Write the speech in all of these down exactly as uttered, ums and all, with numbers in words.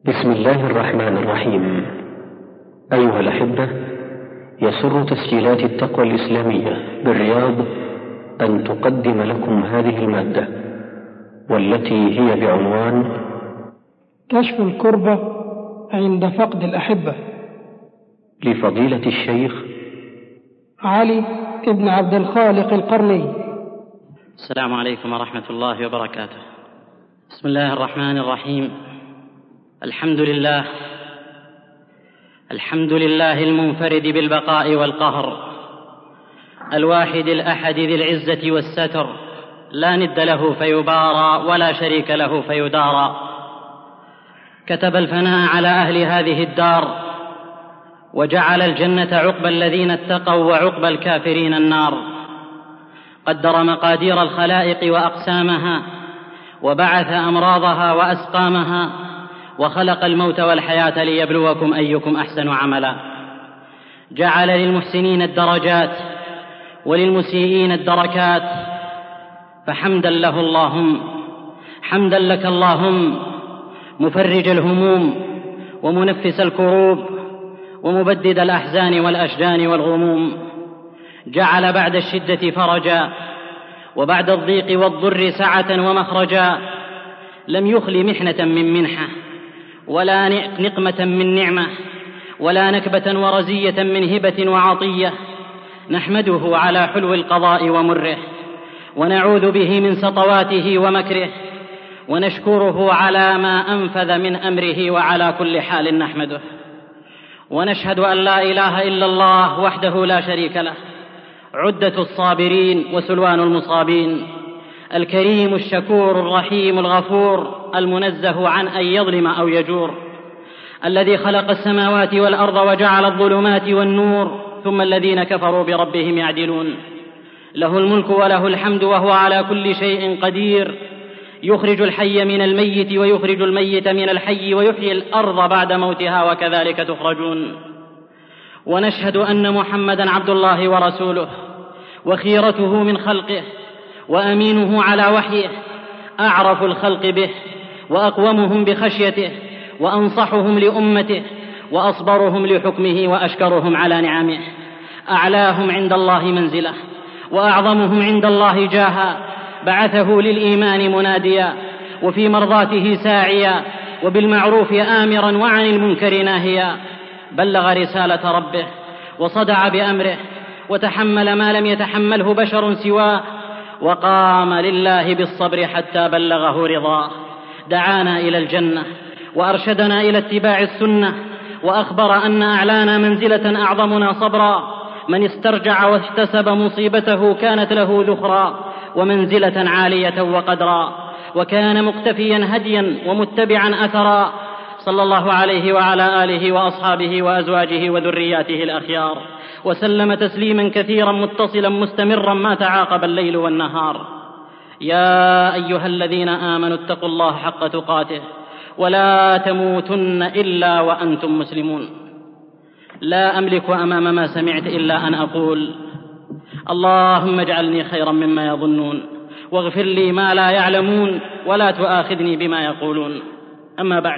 بسم الله الرحمن الرحيم. أيها الأحبة، يسر تسجيلات التقوى الإسلامية بالرياض أن تقدم لكم هذه المادة، والتي هي بعنوان كشف الكربة عند فقد الأحبة، لفضيلة الشيخ علي ابن عبد الخالق القرني. السلام عليكم ورحمة الله وبركاته. بسم الله الرحمن الرحيم. الحمد لله الحمد لله المنفرد بالبقاء والقهر، الواحد الأحد ذي العزة والستر، لا ند له فيبارى ولا شريك له فيدارى. كتب الفناء على أهل هذه الدار، وجعل الجنة عقبى الذين اتقوا وعقبى الكافرين النار. قدر مقادير الخلائق وأقسامها، وبعث أمراضها وأسقامها، وخلق الموت والحياة ليبلوكم أيكم أحسن عملا. جعل للمحسنين الدرجات وللمسيئين الدركات، فحمدا له اللهم، حمدا لك اللهم، مفرج الهموم ومنفس الكروب ومبدد الأحزان والأشجان والغموم. جعل بعد الشدة فرجا، وبعد الضيق والضر سعة ومخرجا. لم يخل محنة من منحة، ولا نقمة من نعمة، ولا نكبة ورزية من هبة وعطية. نحمده على حلو القضاء ومره، ونعوذ به من سطواته ومكره، ونشكره على ما أنفذ من أمره، وعلى كل حال نحمده. ونشهد أن لا إله إلا الله وحده لا شريك له، عدة الصابرين وسلوان المصابين، الكريم الشكور الرحيم الغفور، المنزه عن أن يظلم أو يجور، الذي خلق السماوات والأرض وجعل الظلمات والنور، ثم الذين كفروا بربهم يعدلون. له الملك وله الحمد وهو على كل شيء قدير، يخرج الحي من الميت ويخرج الميت من الحي، ويحيي الأرض بعد موتها، وكذلك تخرجون. ونشهد أن محمدًا عبد الله ورسوله، وخيرته من خلقه، وأمينه على وحيه، أعرف الخلق به، وأقومهم بخشيته، وأنصحهم لأمته، وأصبرهم لحكمه، وأشكرهم على نعمه. أعلاهم عند الله منزلة، وأعظمهم عند الله جاها. بعثه للإيمان مناديا، وفي مرضاته ساعيا، وبالمعروف آمرا وعن المنكر ناهيا. بلغ رسالة ربه، وصدع بأمره، وتحمل ما لم يتحمله بشر سواه، وقام لله بالصبر حتى بلغه رضاه. دعانا إلى الجنة، وأرشدنا إلى اتباع السنة، وأخبر أن أعلانا منزلة أعظمنا صبرا. من استرجع واحتسب مصيبته كانت له ذخرا، ومنزلة عالية وقدرا. وكان مقتفيا هديا ومتبعا أثرا، صلى الله عليه وعلى آله وأصحابه وأزواجه وذرياته الأخيار، وسلم تسليما كثيرا متصلا مستمرا ما تعاقب الليل والنهار. يا أيها الذين آمنوا اتقوا الله حق تقاته، ولا تموتن إلا وأنتم مسلمون. لا أملك أمام ما سمعت إلا أن أقول: اللهم اجعلني خيرا مما يظنون، واغفر لي ما لا يعلمون، ولا تؤاخذني بما يقولون. أما بعد،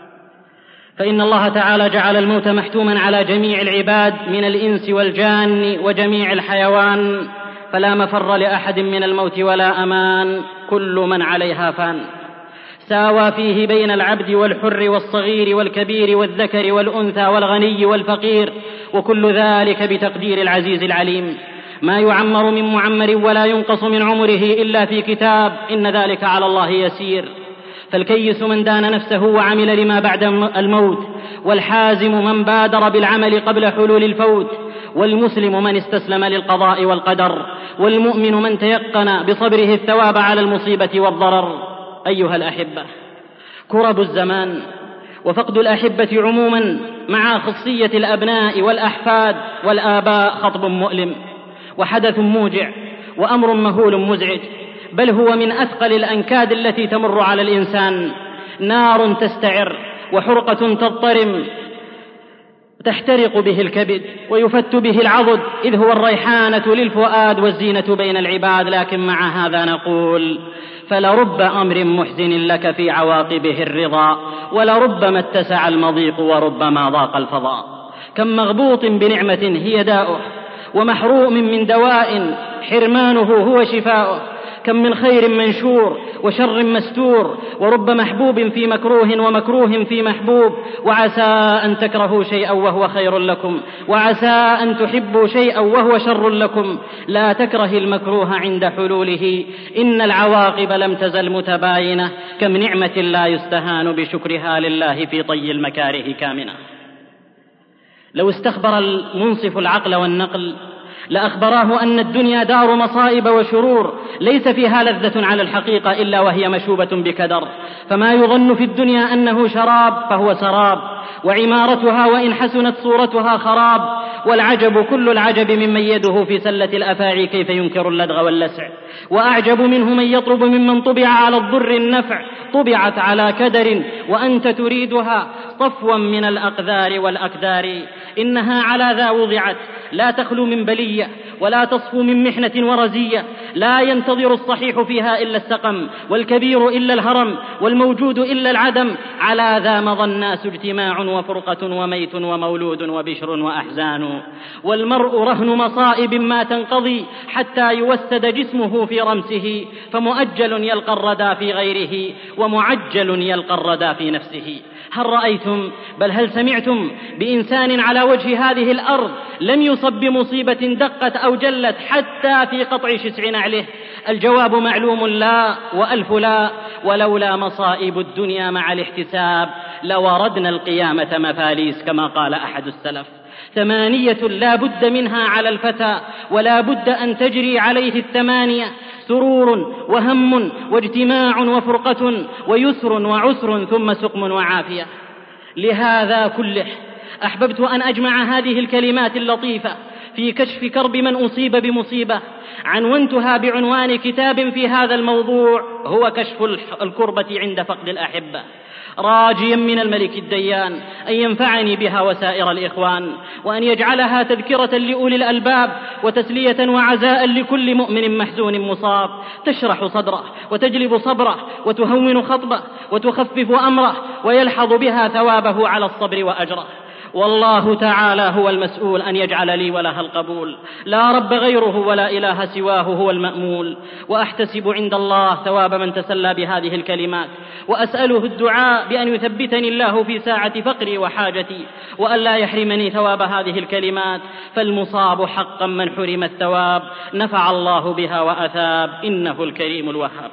فإن الله تعالى جعل الموت محتوما على جميع العباد من الإنس والجان وجميع الحيوان، فلا مفر لأحد من الموت ولا أمان، كل من عليها فان. ساوى فيه بين العبد والحر والصغير والكبير والذكر والأنثى والغني والفقير، وكل ذلك بتقدير العزيز العليم. ما يعمر من معمر ولا ينقص من عمره إلا في كتاب، إن ذلك على الله يسير. فالكيس من دان نفسه وعمل لما بعد الموت، والحازم من بادر بالعمل قبل حلول الفوت، والمسلم من استسلم للقضاء والقدر، والمؤمن من تيقن بصبره الثواب على المصيبة والضرر. أيها الأحبة، كرب الزمان وفقد الأحبة عموما مع خصية الأبناء والأحفاد والآباء خطب مؤلم، وحدث موجع، وأمر مهول مزعج، بل هو من أثقل الأنكاد التي تمر على الإنسان. نار تستعر، وحرقة تضطرم، تحترق به الكبد ويفت به العضد، إذ هو الريحانة للفؤاد والزينة بين العباد. لكن مع هذا نقول: فلرب أمر محزن لك في عواقبه الرضا، ولربما اتسع المضيق وربما ضاق الفضاء. كم مغبوط بنعمة هي داؤه، ومحروم من دواء حرمانه هو شفاؤه. كم من خير منشور وشر مستور، ورب محبوب في مكروه ومكروه في محبوب. وعسى أن تكرهوا شيئا وهو خير لكم، وعسى أن تحبوا شيئا وهو شر لكم. لا تكره المكروه عند حلوله، إن العواقب لم تزل متباينة. كم نعمة لا يستهان بشكرها لله في طي المكاره كامنة. لو استخبر المنصف العقل والنقل لأخبراه أن الدنيا دار مصائب وشرور، ليس فيها لذة على الحقيقة إلا وهي مشوبة بكدر. فما يظن في الدنيا أنه شراب فهو سراب، وعمارتها وإن حسنت صورتها خراب. والعجب كل العجب ممن يده في سلة الأفاعي كيف ينكر اللدغ واللسع. وأعجب منه من يطلب ممن طبع على الضر النفع، طبعت على كدر وأنت تريدها، صفوا من الأقذار والأكدار. إنها على ذا وضعت، لا تخلو من بلية ولا تصفو من محنة ورزية. لا ينتظر الصحيح فيها إلا السقم، والكبير إلا الهرم، والموجود إلا العدم. على ذا مضى الناس اجتماع وفرقة وميت ومولود وبشر وأحزان. والمرء رهن مصائب ما تنقضي، حتى يوسد جسمه في رمسه. فمؤجل يلقى الردى في غيره، ومعجل يلقى الردى في نفسه. هل رأيتم بل هل سمعتم بإنسان على وجه هذه الأرض لم يصب بمصيبة دقت أو جلت حتى في قطع شسع نعله؟ الجواب معلوم: لا وألف لا. ولولا مصائب الدنيا مع الاحتساب لوردنا القيامة مفاليس، كما قال أحد السلف. ثمانية لا بد منها على الفتى، ولا بد أن تجري عليه الثمانية: سرور وهم واجتماع وفرقة، ويسر وعسر، ثم سقم وعافية. لهذا كله أحببت أن أجمع هذه الكلمات اللطيفة في كشف كرب من أصيب بمصيبة. عنونتها بعنوان كتاب في هذا الموضوع، هو كشف الكربة عند فقد الأحبة، راجيا من الملك الديان أن ينفعني بها وسائر الإخوان، وأن يجعلها تذكرة لأولي الألباب، وتسلية وعزاء لكل مؤمن محزون مصاب، تشرح صدره وتجلب صبره وتهون خطبه وتخفف أمره، ويلحظ بها ثوابه على الصبر وأجره. والله تعالى هو المسؤول أن يجعل لي ولها القبول، لا رب غيره ولا إله سواه هو المأمول. وأحتسب عند الله ثواب من تسلى بهذه الكلمات، وأسأله الدعاء بأن يثبتني الله في ساعة فقري وحاجتي، وأن لا يحرمني ثواب هذه الكلمات. فالمصاب حقا من حرم الثواب، نفع الله بها وأثاب، إنه الكريم الوهاب.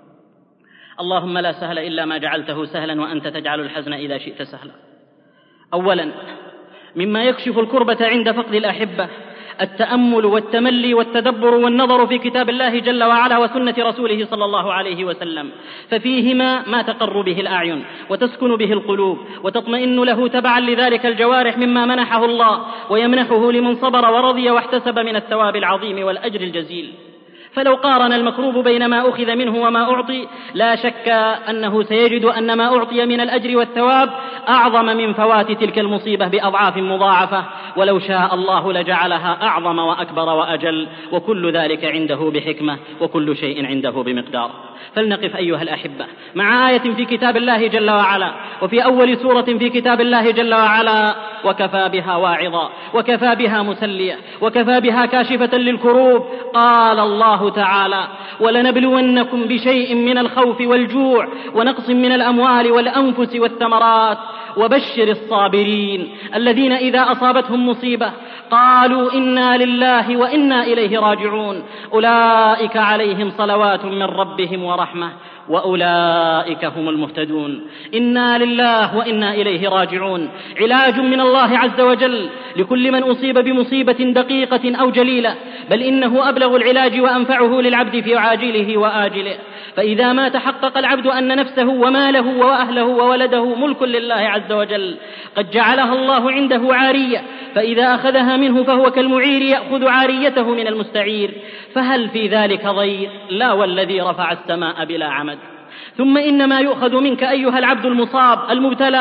اللهم لا سهل إلا ما جعلته سهلا، وأنت تجعل الحزن إذا شئت سهلا. أولا، مما يكشف الكربة عند فقد الأحبة التأمل والتملي والتدبر والنظر في كتاب الله جل وعلا وسنة رسوله صلى الله عليه وسلم، ففيهما ما تقر به الأعين وتسكن به القلوب وتطمئن له تبعا لذلك الجوارح مما منحه الله ويمنحه لمن صبر ورضي واحتسب من الثواب العظيم والأجر الجزيل. فلو قارن المكروب بين ما أخذ منه وما أعطي، لا شك أنه سيجد أن ما أعطي من الأجر والثواب أعظم من فوات تلك المصيبة بأضعاف مضاعفة، ولو شاء الله لجعلها أعظم وأكبر وأجل، وكل ذلك عنده بحكمة، وكل شيء عنده بمقدار. فلنقف أيها الأحبة مع آية في كتاب الله جل وعلا، وفي أول سورة في كتاب الله جل وعلا: وكفى بها واعظا، وكفى بها مسلية، وكفى بها كاشفة للكروب. قال الله تعالى: ولنبلونكم بشيء من الخوف والجوع ونقص من الأموال والأنفس والثمرات وبشر الصابرين الذين إذا أصابتهم مصيبة قالوا إنا لله وإنا إليه راجعون، أولئك عليهم صلوات من ربهم ورحمة وأولئك هم المهتدون. إنا لله وإنا إليه راجعون علاج من الله عز وجل لكل من أصيب بمصيبة دقيقة أو جليلة، بل إنه أبلغ العلاج وأنفعه للعبد في عاجله وآجله. فإذا ما تحقق العبد أن نفسه وماله وأهله وولده ملك لله عز وجل قد جعلها الله عنده عارية، فإذا أخذها منه فهو كالمعير يأخذ عاريته من المستعير، فهل في ذلك ضير؟ لا والذي رفع السماء بلا عمد. ثم إنما يؤخذ منك أيها العبد المصاب المبتلى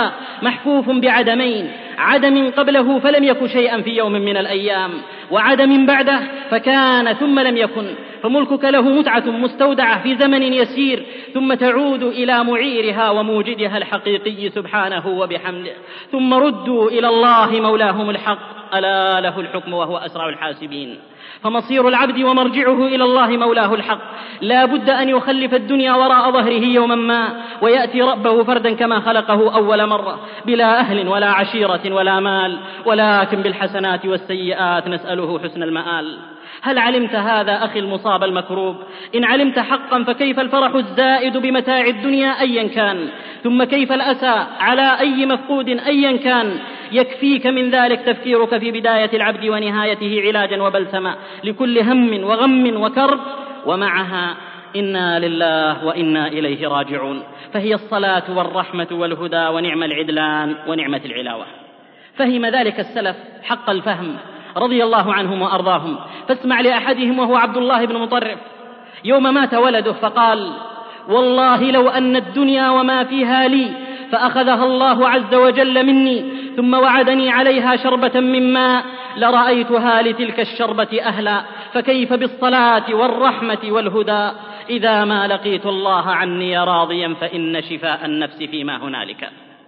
محفوف بعدمين: عدم قبله فلم يكن شيئا في يوم من الأيام، وعدم بعده فكان ثم لم يكن. فملكك له متعة مستودعة في زمن يسير، ثم تعود إلى معيرها وموجدها الحقيقي سبحانه وبحمده، ثم ردوا إلى الله مولاهم الحق، ألا له الحكم وهو أسرع الحاسبين. فمصير العبد ومرجعه إلى الله مولاه الحق، لا بد أن يخلف الدنيا وراء ظهره يوما ما، ويأتي ربه فردا كما خلقه أول مرة، بلا أهل ولا عشيرة ولا مال، ولكن بالحسنات والسيئات نسأله حسن المآل. هل علمت هذا أخي المصاب المكروب؟ إن علمت حقا فكيف الفرح الزائد بمتاع الدنيا أيا كان، ثم كيف الأسى على أي مفقود أيا كان. يكفيك من ذلك تفكيرك في بداية العبد ونهايته علاجا وبلسما لكل هم وغم وكرب، ومعها إنا لله وإنا إليه راجعون. فهي الصلاة والرحمة والهدى ونعم العدلان ونعمة العلاوة. فهم ذلك السلف حق الفهم رضي الله عنهم وأرضاهم. فاسمع لأحدهم وهو عبد الله بن مطرف يوم مات ولده فقال: والله لو أن الدنيا وما فيها لي فأخذها الله عز وجل مني ثم وعدني عليها شربة من ماء لرأيتها لتلك الشربة أهلا، فكيف بالصلاة والرحمة والهدى إذا ما لقيت الله عني راضيا فإن شفاء النفس فيما هنالك.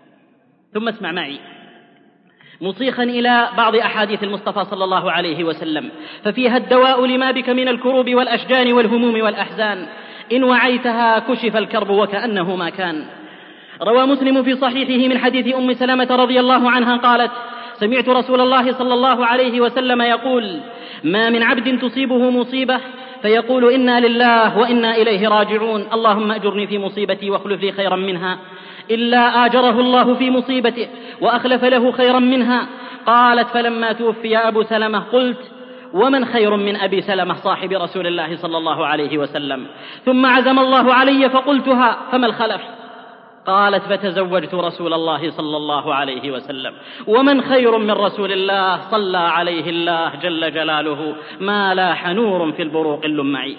ثم اسمع معي مصيخا إلى بعض أحاديث المصطفى صلى الله عليه وسلم، ففيها الدواء لما بك من الكروب والأشجان والهموم والأحزان، إن وعيتها كشف الكرب وكأنه ما كان. روى مسلم في صحيحه من حديث أم سلمة رضي الله عنها قالت: سمعت رسول الله صلى الله عليه وسلم يقول: ما من عبد تصيبه مصيبة فيقول إنا لله وإنا إليه راجعون، اللهم أجرني في مصيبتي واخلف لي خيرا منها، إلا آجره الله في مصيبته وأخلف له خيرا منها. قالت: فلما توفي أبو سلمة قلت: ومن خير من أبي سلمة صاحب رسول الله صلى الله عليه وسلم؟ ثم عزم الله علي فقلتها، فما الخلف؟ قالت: فتزوجت رسول الله صلى الله عليه وسلم، ومن خير من رسول الله صلى عليه الله جل جلاله ما لاح نور في البروق اللمعي.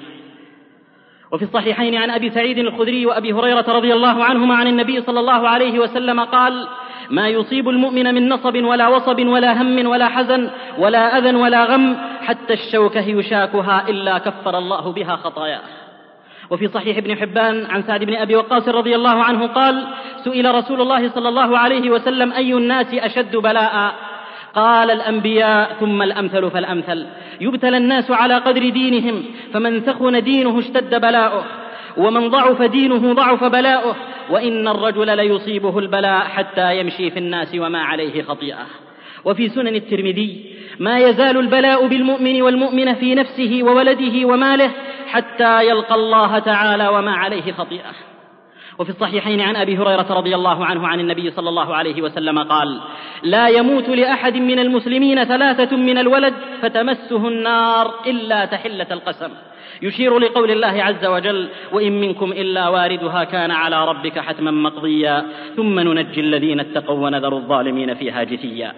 وفي الصحيحين عن أبي سعيد الخدري وأبي هريرة رضي الله عنهما عن النبي صلى الله عليه وسلم قال: ما يصيب المؤمن من نصب ولا وصب ولا هم ولا حزن ولا أذى ولا غم حتى الشوكة يشاكها إلا كفر الله بها خطاياه. وفي صحيح ابن حبان عن سعد بن أبي وقاص رضي الله عنه قال: سئل رسول الله صلى الله عليه وسلم: أي الناس أشد بلاء؟ قال: الأنبياء ثم الأمثل فالأمثل. يبتلى الناس على قدر دينهم، فمن ثخن دينه اشتد بلاؤه، ومن ضعف دينه ضعف بلاؤه، وإن الرجل ليصيبه البلاء حتى يمشي في الناس وما عليه خطيئة. وفي سنن الترمذي: ما يزال البلاء بالمؤمن والمؤمن في نفسه وولده وماله حتى يلقى الله تعالى وما عليه خطيئة. وفي الصحيحين عن أبي هريرة رضي الله عنه عن النبي صلى الله عليه وسلم قال: لا يموت لأحد من المسلمين ثلاثة من الولد فتمسه النار إلا تحلة القسم، يشير لقول الله عز وجل: وإن منكم إلا واردها كان على ربك حتما مقضيا ثم ننجي الذين اتقوا ونذر الظالمين فيها جثيا.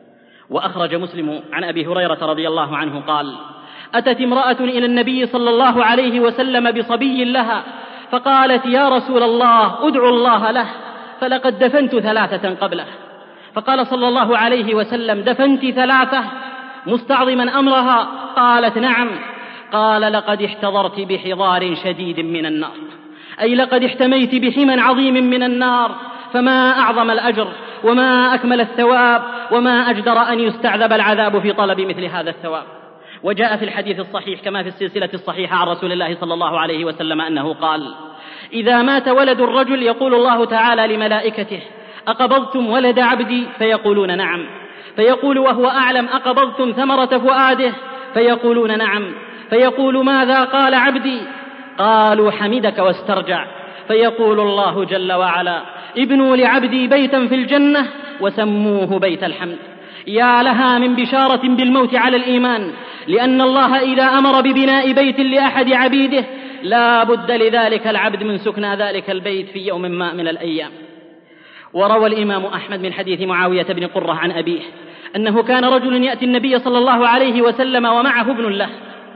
وأخرج مسلم عن أبي هريرة رضي الله عنه قال: أتت امرأة إلى النبي صلى الله عليه وسلم بصبي لها فقالت: يا رسول الله ادعو الله له فلقد دفنت ثلاثة قبله. فقال صلى الله عليه وسلم: دفنت ثلاثة مستعظما أمرها؟ قالت: نعم. قال: لقد احتضرت بحضار شديد من النار، أي لقد احتميت بحمى عظيم من النار، فما أعظم الأجر وما أكمل الثواب وما أجدر أن يستعذب العذاب في طلب مثل هذا الثواب. وجاء في الحديث الصحيح كما في السلسلة الصحيحة عن رسول الله صلى الله عليه وسلم أنه قال: إذا مات ولد الرجل يقول الله تعالى لملائكته: أقبضتم ولد عبدي؟ فيقولون نعم. فيقول وهو أعلم: أقبضتم ثمرة فؤاده؟ فيقولون نعم. فيقول: ماذا قال عبدي؟ قالوا: حمدك واسترجع. فيقول الله جل وعلا: ابنوا لعبدي بيتا في الجنة وسموه بيت الحمد. يا لها من بشارة بالموت على الإيمان، لأن الله إذا أمر ببناء بيت لأحد عبيده لا بد لذلك العبد من سكنى ذلك البيت في يوم ما من الأيام. وروى الإمام أحمد من حديث معاوية بن قرة عن أبيه أنه كان رجل يأتي النبي صلى الله عليه وسلم ومعه ابن له،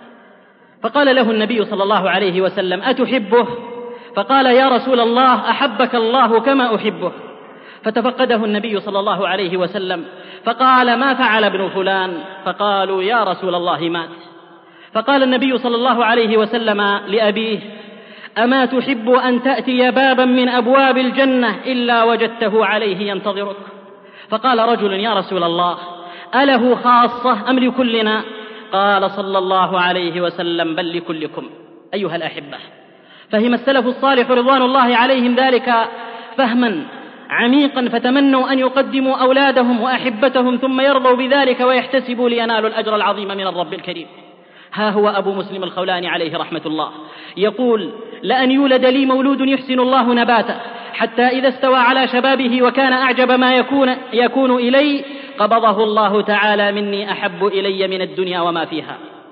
فقال له النبي صلى الله عليه وسلم: أتحبه؟ فقال: يا رسول الله أحبك الله كما أحبه. فتفقده النبي صلى الله عليه وسلم فقال: ما فعل ابن فلان؟ فقالوا: يا رسول الله مات. فقال النبي صلى الله عليه وسلم لأبيه: أما تحب أن تأتي بابا من أبواب الجنة إلا وجدته عليه ينتظرك؟ فقال رجل: يا رسول الله، أله خاصة أم لكلنا؟ قال صلى الله عليه وسلم: بل لكلكم. أيها الأحبة، فهم السلف الصالح رضوان الله عليهم ذلك فهما عميقا، فتمنوا أن يقدموا أولادهم وأحبتهم ثم يرضوا بذلك ويحتسبوا لينالوا الأجر العظيم من الرب الكريم. ها هو أبو مسلم الخولاني عليه رحمة الله يقول: لأن يولد لي مولود يحسن الله نباته حتى إذا استوى على شبابه وكان أعجب ما يكون, يكون إلي قبضه الله تعالى مني أحب إلي من الدنيا وما فيها.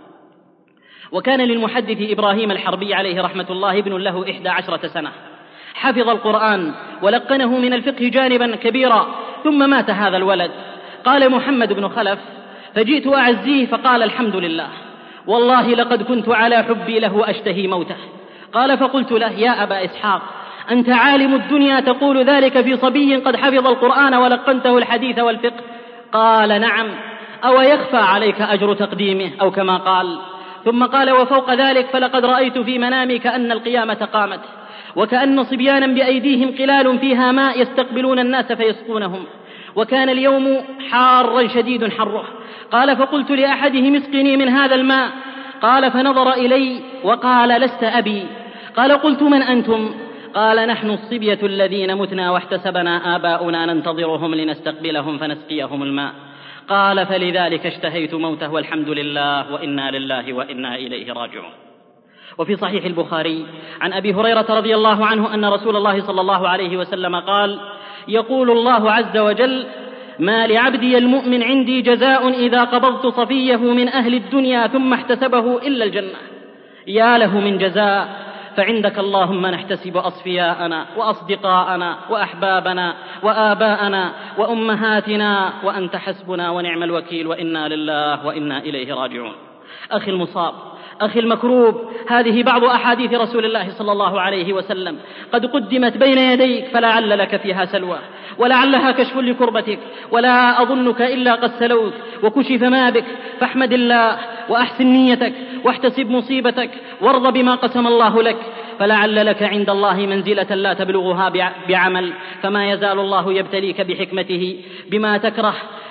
وكان للمحدث إبراهيم الحربي عليه رحمة الله ابن له إحدى عشرة سنة، حفظ القرآن ولقنه من الفقه جانبا كبيرا، ثم مات هذا الولد. قال محمد بن خلف: فجئت أعزيه فقال: الحمد لله، والله لقد كنت على حبي له أشتهي موته. قال: فقلت له: يا أبا إسحاق، أنت عالم الدنيا تقول ذلك في صبي قد حفظ القرآن ولقنته الحديث والفقه؟ قال: نعم، أو يخفى عليك أجر تقديمه، أو كما قال. ثم قال: وفوق ذلك فلقد رأيت في منامي كأن القيامة قامت، وكأن صبيانا بأيديهم قلال فيها ماء يستقبلون الناس فيسقونهم، وكان اليوم حارا شديد حره. قال: فقلت لأحدهم: اسقني من هذا الماء. قال: فنظر إلي وقال: لست أبي. قال: قلت: من أنتم؟ قال: نحن الصبية الذين متنا واحتسبنا آباؤنا ننتظرهم لنستقبلهم فنسقيهم الماء. قال: فلذلك اشتهيت موته، والحمد لله، وإنا لله وإنا إليه راجعون. وفي صحيح البخاري عن أبي هريرة رضي الله عنه أن رسول الله صلى الله عليه وسلم قال: يقول الله عز وجل: ما لعبدي المؤمن عندي جزاء إذا قبضت صفيه من أهل الدنيا ثم احتسبه إلا الجنة. يا له من جزاء، فعندك اللهم نحتسب أصفياءنا وأصدقاءنا وأحبابنا وآباءنا وأمهاتنا، وأنت حسبنا ونعم الوكيل، وإنا لله وإنا إليه راجعون. أخي المصاب، أخي المكروب، هذه بعض أحاديث رسول الله صلى الله عليه وسلم قد قدمت بين يديك، فلعل لك فيها سلوى، ولعلها كشف لكربتك، ولا أظنك إلا قد سلوت وكشف ما بك، فاحمد الله وأحسن نيتك واحتسب مصيبتك وارض بما قسم الله لك، فلعل لك عند الله منزلة لا تبلغها بعمل، فما يزال الله يبتليك بحكمته بما تكره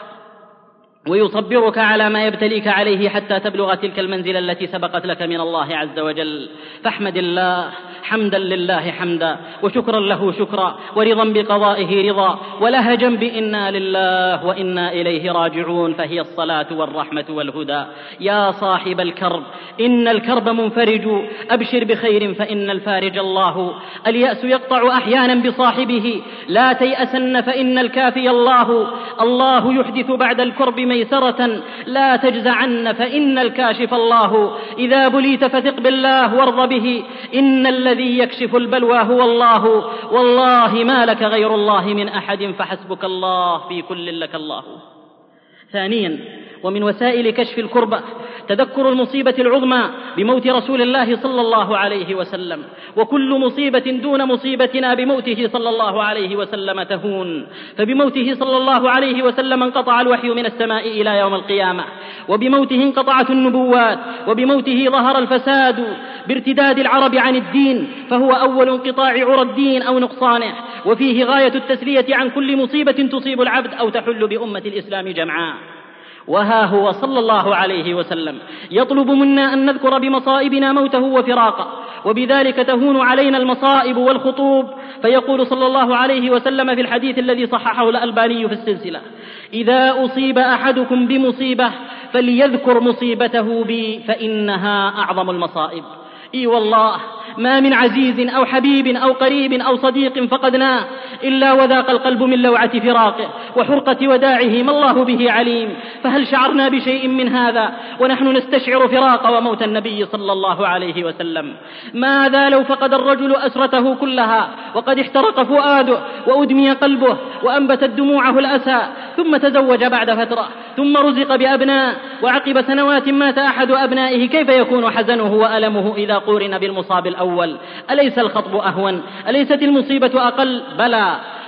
ويصبرك على ما يبتليك عليه حتى تبلغ تلك المنزلة التي سبقت لك من الله عز وجل. فاحمد الله حمدا لله حمدا، وشكرا له شكرا، ورضا بقضائه رضا، ولهجا بإنا لله وإنا إليه راجعون، فهي الصلاة والرحمة والهدى. يا صاحب الكرب، إن الكرب منفرج، أبشر بخير فإن الفارج الله. اليأس يقطع أحيانا بصاحبه، لا تيأسن فإن الكافي الله. الله يحدث بعد الكرب ميسرة، لا تجزعن فإن الكاشف الله. إذا بليت فثق بالله وارض به، إن الذي يكشف البلوى هو الله، والله ما لك غير الله من أحد، فحسبك الله في كل لك الله. ثانيا، ومن وسائل كشف الكربة تذكر المصيبة العظمى بموت رسول الله صلى الله عليه وسلم، وكل مصيبة دون مصيبتنا بموته صلى الله عليه وسلم تهون، فبموته صلى الله عليه وسلم انقطع الوحي من السماء إلى يوم القيامة، وبموته انقطعت النبوات، وبموته ظهر الفساد بارتداد العرب عن الدين، فهو أول انقطاع عرى الدين أو نقصانه، وفيه غاية التسلية عن كل مصيبة تصيب العبد أو تحل بأمة الإسلام جمعاء. وها هو صلى الله عليه وسلم يطلب منا أن نذكر بمصائبنا موته وفراقه، وبذلك تهون علينا المصائب والخطوب، فيقول صلى الله عليه وسلم في الحديث الذي صححه الألباني في السلسلة: إذا أصيب أحدكم بمصيبة فليذكر مصيبته بي فإنها أعظم المصائب. إي والله، ما من عزيز أو حبيب أو قريب أو صديق فقدناه إلا وذاق القلب من لوعة فراقه وحرقة وداعه، ما الله به عليم. فهل شعرنا بشيء من هذا ونحن نستشعر فراق وموت النبي صلى الله عليه وسلم؟ ماذا لو فقد الرجل أسرته كلها وقد احترق فؤاده وأدمي قلبه وأنبتت دموعه الأسى، ثم تزوج بعد فترة، ثم رزق بأبناء، وعقب سنوات مات أحد أبنائه؟ كيف يكون حزنه وألمه إذا قورن بالمصاب الأول؟ أليس الخطب أهون؟ أليست المصيبة أقل؟ بلى،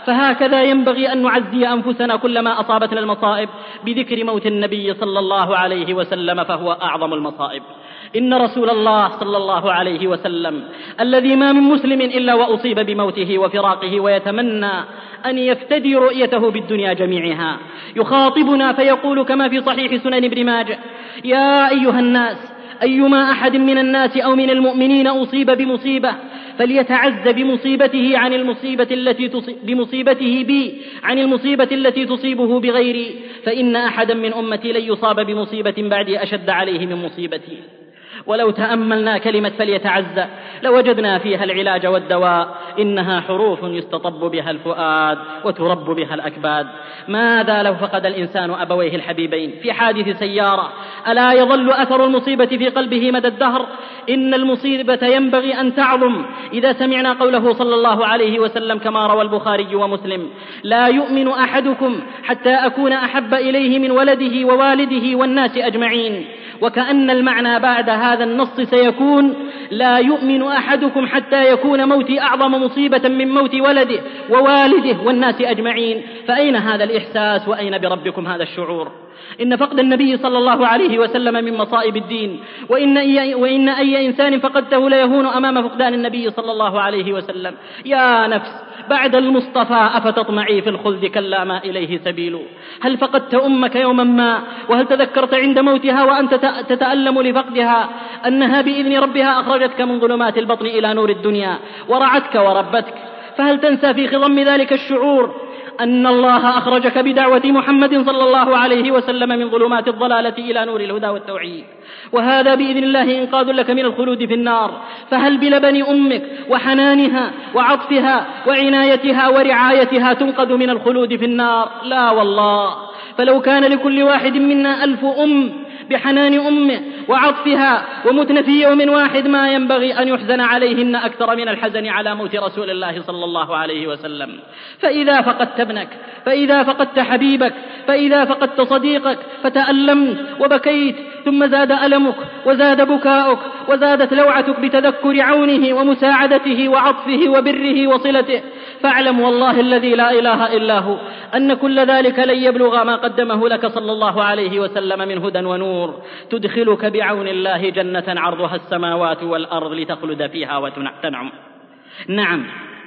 فهكذا ينبغي أن نعزي أنفسنا كلما أصابتنا المصائب بذكر موت النبي صلى الله عليه وسلم، فهو أعظم المصائب. إن رسول الله صلى الله عليه وسلم الذي ما من مسلم إلا وأصيب بموته وفراقه ويتمنى أن يفتدي رؤيته بالدنيا جميعها، يخاطبنا فيقول كما في صحيح سنن ابن ماجه: يا أيها الناس، أيما أحد من الناس أو من المؤمنين أصيب بمصيبة فليتعز بمصيبته عن المصيبة التي تصيب بمصيبته بي عن المصيبة التي تصيبه بغيري، فإن أحدا من أمتي لن يصاب بمصيبة بعدي أشد عليه من مصيبتي. ولو تأملنا كلمة فليتعزى لوجدنا فيها العلاج والدواء، إنها حروف يستطب بها الفؤاد وترب بها الأكباد. ماذا لو فقد الإنسان أبويه الحبيبين في حادث سيارة؟ ألا يظل أثر المصيبة في قلبه مدى الدهر؟ إن المصيبة ينبغي أن تعظم إذا سمعنا قوله صلى الله عليه وسلم كما روى البخاري ومسلم: لا يؤمن أحدكم حتى أكون أحب إليه من ولده ووالده والناس أجمعين. وكأن المعنى بعد هذا النص سيكون: لا يؤمن أحدكم حتى يكون موتي أعظم مصيبة من موت ولده ووالده والناس أجمعين. فأين هذا الإحساس وأين بربكم هذا الشعور؟ إن فقد النبي صلى الله عليه وسلم من مصائب الدين، وإن أي, وإن أي إنسان فقدته لا يهون أمام فقدان النبي صلى الله عليه وسلم. يا نفس، بعد المصطفى أفتطمعي في الخلد كلا ما إليه سبيل؟ هل فقدت أمك يوما ما وهل تذكرت عند موتها وأنت تتألم لفقدها أنها بإذن ربها أخرجتك من ظلمات البطن إلى نور الدنيا ورعتك وربتك؟ فهل تنسى في خضم ذلك الشعور أن الله أخرجك بدعوة محمد صلى الله عليه وسلم من ظلمات الضلالة إلى نور الهدى والتوحيد، وهذا بإذن الله إنقاذ لك من الخلود في النار؟ فهل بلبن أمك وحنانها وعطفها وعنايتها ورعايتها تنقذ من الخلود في النار؟ لا والله. فلو كان لكل واحد منا ألف أم بحنان أمه وعطفها ومتن في يوم واحد ما ينبغي أن يحزن عليهن أكثر من الحزن على موت رسول الله صلى الله عليه وسلم. فإذا فقدت ابنك، فإذا فقدت حبيبك، فإذا فقدت صديقك فتألمت وبكيت، ثم زاد ألمك وزاد بكاؤك وزادت لوعتك بتذكر عونه ومساعدته وعطفه وبره وصلته، فاعلم والله الذي لا إله إلا هو أن كل ذلك لن يبلغ ما قدمه لك صلى الله عليه وسلم من هدى ونور تدخلك بعون الله جنة عرضها السماوات والأرض لتخلد فيها وتنعم. نعم،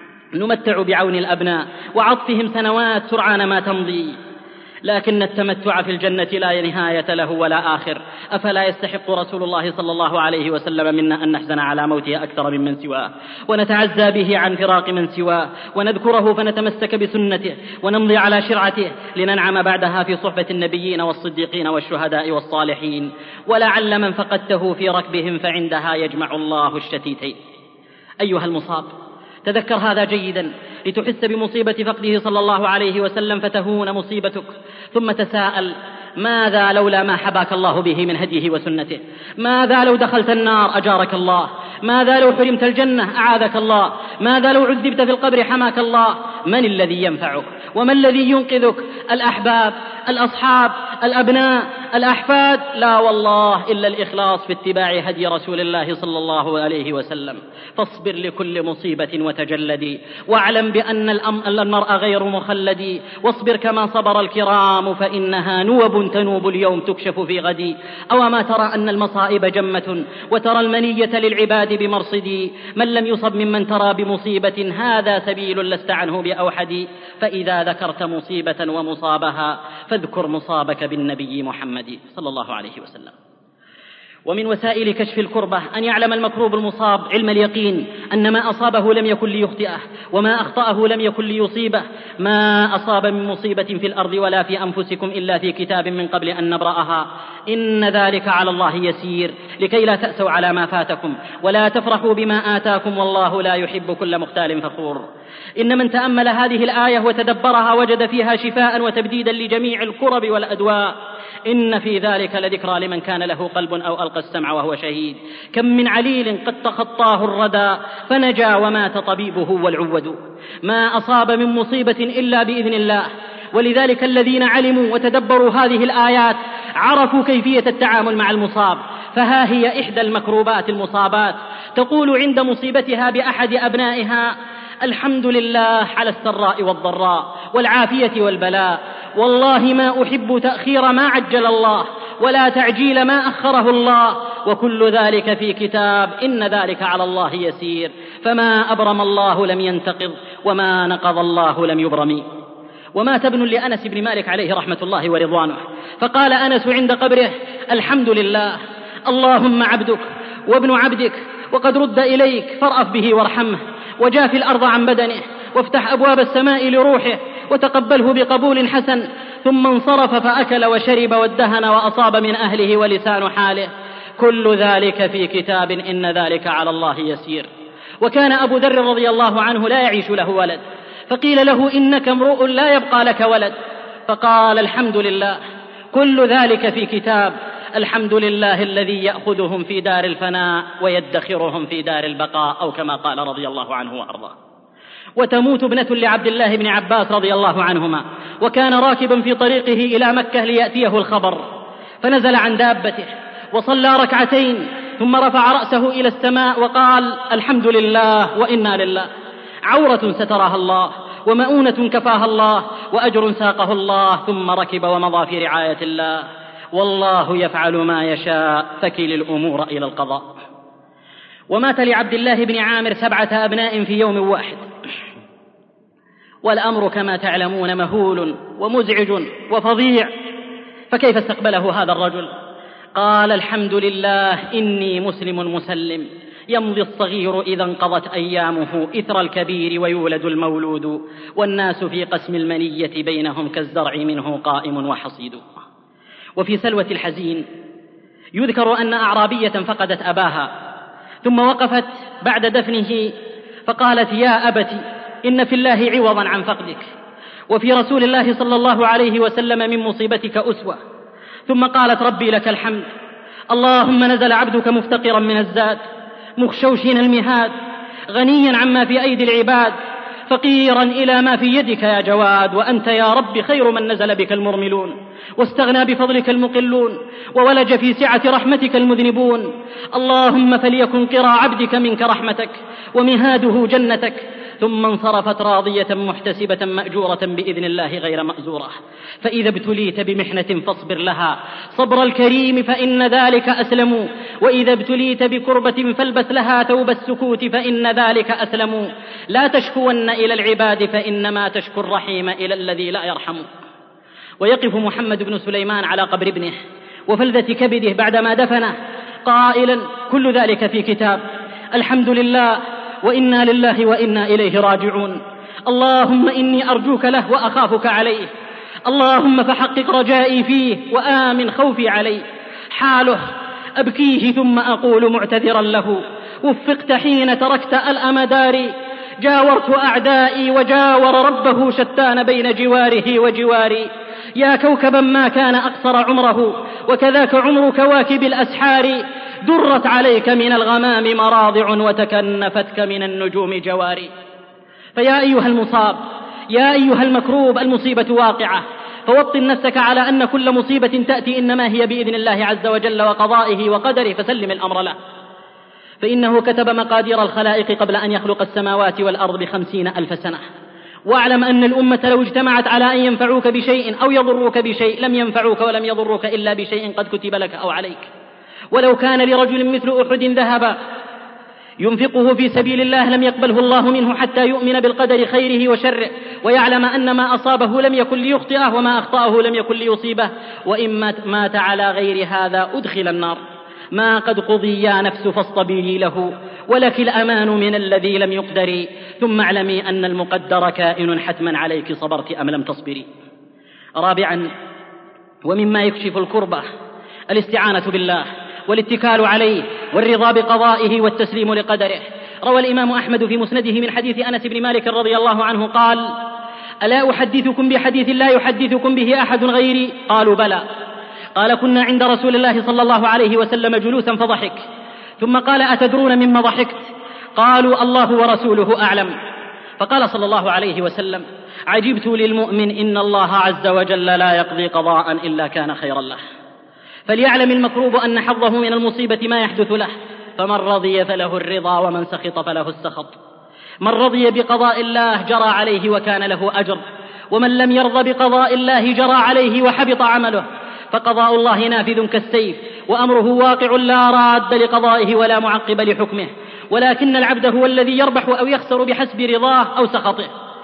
نمتع بعون الأبناء وعطفهم سنوات سرعان ما تمضي، لكن التمتع في الجنة لا نهاية له ولا آخر. أفلا يستحق رسول الله صلى الله عليه وسلم منا أن نحزن على موته أكثر ممن سواه، ونتعزى به عن فراق من سواه، ونذكره فنتمسك بسنته ونمضي على شرعته لننعم بعدها في صحبة النبيين والصديقين والشهداء والصالحين. ولعل من فقدته في ركبهم فعندها يجمع الله الشتيتين. أيها المصاب، تذكر هذا جيدا لتحس بمصيبة فقده صلى الله عليه وسلم فتهون مصيبتك، ثم تساءل: ماذا لولا ما حباك الله به من هديه وسنته؟ ماذا لو دخلت النار أجارك الله؟ ماذا لو حرمت الجنة أعاذك الله؟ ماذا لو عذبت في القبر حماك الله؟ من الذي ينفعك وما الذي ينقذك؟ الأحباب، الأصحاب، الأبناء، الأحفاد؟ لا والله، إلا الإخلاص في اتباع هدي رسول الله صلى الله عليه وسلم. فاصبر لكل مصيبة وتجلدي، واعلم بأن المرء غير مخلد، واصبر كما صبر الكرام فإنها نوب تنوب اليوم تكشف في غدي. أو ما ترى أن المصائب جمة وترى المنية للعباد بمرصدي؟ من لم يصب ممن ترى بمصيبة هذا سبيل لست عنه بأوحد. فإذا ذكرت مصيبة ومصابها فاذكر مصابك بالنبي محمد صلى الله عليه وسلم. ومن وسائل كشف الكربة أن يعلم المكروب المصاب علم اليقين أن ما أصابه لم يكن ليخطئه، وما أخطأه لم يكن ليصيبه. ما أصاب من مصيبة في الأرض ولا في أنفسكم إلا في كتاب من قبل أن نبرأها، إن ذلك على الله يسير، لكي لا تأسوا على ما فاتكم ولا تفرحوا بما آتاكم، والله لا يحب كل مختال فخور. إن من تأمل هذه الآية وتدبرها وجد فيها شفاء وتبديدا لجميع الكرب والأدواء. إن في ذلك لذكرى لمن كان له قلب أو ألقى السمع وهو شهيد. كم من عليل قد تخطاه الردى فنجا ومات طبيبه والعود. ما أصاب من مصيبة إلا بإذن الله، ولذلك الذين علموا وتدبروا هذه الآيات عرفوا كيفية التعامل مع المصاب. فها هي إحدى المكروبات المصابات تقول عند مصيبتها بأحد أبنائها: الحمد لله على السراء والضراء والعافية والبلاء، والله ما أحب تأخير ما عجل الله ولا تعجيل ما أخره الله، وكل ذلك في كتاب، إن ذلك على الله يسير، فما أبرم الله لم ينتقض وما نقض الله لم يبرم. ومات ابن لأنس بن مالك عليه رحمة الله ورضوانه، فقال أنس عند قبره: الحمد لله، اللهم عبدك وابن عبدك وقد رد إليك فارأف به وارحمه، وجاف الأرض عن بدنه، وافتح أبواب السماء لروحه، وتقبله بقبول حسن. ثم انصرف فأكل وشرب وادهن وأصاب من أهله ولسان حاله، كل ذلك في كتاب، إن ذلك على الله يسير. وكان أبو ذر رضي الله عنه لا يعيش له ولد، فقيل له: إنك امرؤ لا يبقى لك ولد، فقال: الحمد لله، كل ذلك في كتاب، الحمد لله الذي يأخذهم في دار الفناء ويدخرهم في دار البقاء، أو كما قال رضي الله عنه وأرضاه. وتموت ابنة لعبد الله بن عباس رضي الله عنهما، وكان راكبا في طريقه إلى مكة ليأتيه الخبر، فنزل عن دابته وصلى ركعتين، ثم رفع رأسه إلى السماء وقال: الحمد لله وإنا لله، عورة سترها الله، ومؤونة كفاها الله، وأجر ساقه الله، ثم ركب ومضى في رعاية الله، والله يفعل ما يشاء، فكل الأمور إلى القضاء. ومات لعبد الله بن عامر سبعة أبناء في يوم واحد، والأمر كما تعلمون مهول ومزعج وفظيع، فكيف استقبله هذا الرجل؟ قال: الحمد لله، إني مسلم مسلم، يمضي الصغير إذا انقضت أيامه إثر الكبير، ويولد المولود، والناس في قسم المنية بينهم كالزرع منه قائم وحصيد. وفي سلوة الحزين يذكر أن أعرابية فقدت أباها، ثم وقفت بعد دفنه فقالت: يا أبت، إن في الله عوضا عن فقدك، وفي رسول الله صلى الله عليه وسلم من مصيبتك أسوة. ثم قالت: ربي لك الحمد، اللهم نزل عبدك مفتقرا من الزاد، مخشوشين المهاد، غنيا عما في أيدي العباد، فقيرا إلى ما في يدك يا جواد، وأنت يا رب خير من نزل بك المرملون، واستغنى بفضلك المقلون، وولج في سعة رحمتك المذنبون. اللهم فليكن قرى عبدك منك رحمتك، ومهاده جنتك. ثم انصرفت راضية محتسبة مأجورة بإذن الله غير مأزورة. فإذا ابتليت بمحنة فاصبر لها صبر الكريم، فإن ذلك أسلم، وإذا ابتليت بكربة فالبس لها ثوب السكوت، فإن ذلك أسلم. لا تشكون إلى العباد، فإنما تشكو الرحيم إلى الذي لا يرحم. ويقف محمد بن سليمان على قبر ابنه وفلذة كبده بعدما دفنه قائلا: كل ذلك في كتاب، الحمد لله وإنا لله وإنا إليه راجعون. اللهم إني أرجوك له وأخافك عليه، اللهم فحقق رجائي فيه وآمن خوفي عليه. حاله أبكيه ثم أقول معتذرا له: وفقت حين تركت الأمدار، جاورت أعدائي وجاور ربه، شتان بين جواره وجواري. يا كوكبا ما كان أقصر عمره، وكذاك عمر كواكب الأسحار. درت عليك من الغمام مراضع، وتكنفتك من النجوم جواري. فيا أيها المصاب، يا أيها المكروب، المصيبة واقعة، فوطن نفسك على أن كل مصيبة تأتي إنما هي بإذن الله عز وجل وقضائه وقدره، فسلم الأمر له، فإنه كتب مقادير الخلائق قبل أن يخلق السماوات والأرض بخمسين ألف سنة. واعلم أن الأمة لو اجتمعت على أن ينفعوك بشيء أو يضروك بشيء لم ينفعوك ولم يضروك إلا بشيء قد كتب لك أو عليك. ولو كان لرجل مثل أحد ذهبا ينفقه في سبيل الله لم يقبله الله منه حتى يؤمن بالقدر خيره وشره، ويعلم أن ما أصابه لم يكن ليخطئه وما أخطأه لم يكن ليصيبه، وإن مات على غير هذا أدخل النار. ما قد قضي يا نفس فاصطبري له، ولك الأمان من الذي لم يقدر. ثم اعلمي أن المقدر كائن حتما عليك، صبرت أم لم تصبري. رابعا، ومما يكشف الكربة الاستعانة بالله والاتكال عليه والرضا بقضائه والتسليم لقدره. روى الإمام أحمد في مسنده من حديث أنس بن مالك رضي الله عنه قال: ألا أحدثكم بحديث لا يحدثكم به أحد غيري؟ قالوا: بلى. قال: كنا عند رسول الله صلى الله عليه وسلم جلوسا فضحك، ثم قال: أتدرون مما ضحكت؟ قالوا: الله ورسوله أعلم. فقال صلى الله عليه وسلم: عجبت للمؤمن إن الله عز وجل لا يقضي قضاء إلا كان خيرا له. فليعلم المكروب أن حظه من المصيبة ما يحدث له، فمن رضي فله الرضا ومن سخط فله السخط. من رضي بقضاء الله جرى عليه وكان له أجر، ومن لم يرض بقضاء الله جرى عليه وحبط عمله، فقضاء الله نافذ كالسيف، وأمره واقع لا راد لقضائه ولا معقب لحكمه، ولكن العبد هو الذي يربح أو يخسر بحسب رضاه أو سخطه.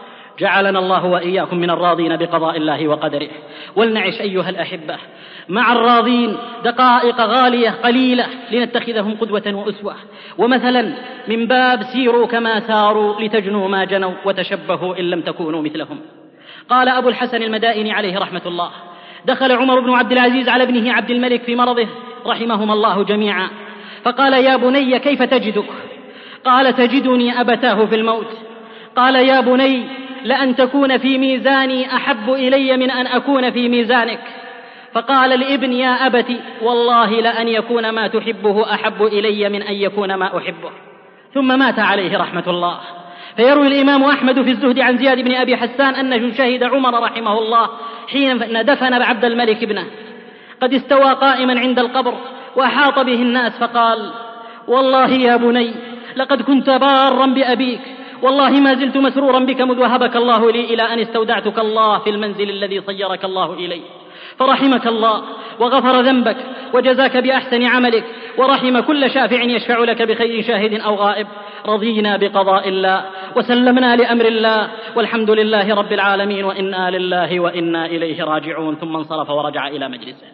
جعلنا الله وإياكم من الراضين بقضاء الله وقدره. ولنعش أيها الأحبة مع الراضين دقائق غالية قليلة لنتخذهم قدوة وأسوة ومثلا، من باب سيروا كما ساروا لتجنوا ما جنوا وتشبهوا إن لم تكونوا مثلهم. قال أبو الحسن المدائني عليه رحمة الله: دخل عمر بن عبد العزيز على ابنه عبد الملك في مرضه رحمهما الله جميعا، فقال: يا بني كيف تجدك؟ قال: تجدني أبتاه في الموت. قال: يا بني لأن تكون في ميزاني أحب إلي من أن أكون في ميزانك. فقال الابن: يا أبت والله لأن يكون ما تحبه أحب إلي من أن يكون ما أحبه. ثم مات عليه رحمة الله. فيروي الإمام أحمد في الزهد عن زياد بن أبي حسان أنه شهد عمر رحمه الله حين دفن عبد الملك ابنه قد استوى قائما عند القبر وأحاط به الناس، فقال: والله يا بني لقد كنت بارا بأبيك، والله ما زلت مسرورا بك مذ وهبك الله لي إلى أن استودعتك الله في المنزل الذي صيرك الله إليه، فرحمك الله وغفر ذنبك وجزاك بأحسن عملك، ورحم كل شافع يشفع لك بخير شاهد أو غائب. رضينا بقضاء الله وسلمنا لأمر الله، والحمد لله رب العالمين، وإنا لله وإنا إليه راجعون. ثم انصرف ورجع إلى مجلسه.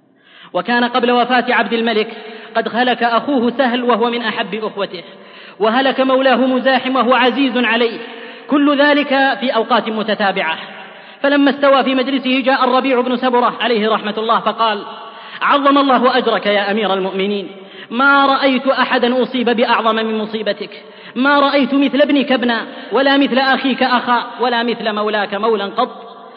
وكان قبل وفاة عبد الملك قد هلك أخوه سهل وهو من أحب أخوته، وهلك مولاه مزاحم وهو عزيز عليه، كل ذلك في أوقات متتابعة. فلما استوى في مجلسه جاء الربيع بن سبرة عليه رحمة الله فقال: عظم الله أجرك يا أمير المؤمنين، ما رأيت أحدا أصيب بأعظم من مصيبتك، ما رأيت مثل ابنك ابنا، ولا مثل أخيك أخا، ولا مثل مولاك مولا قط.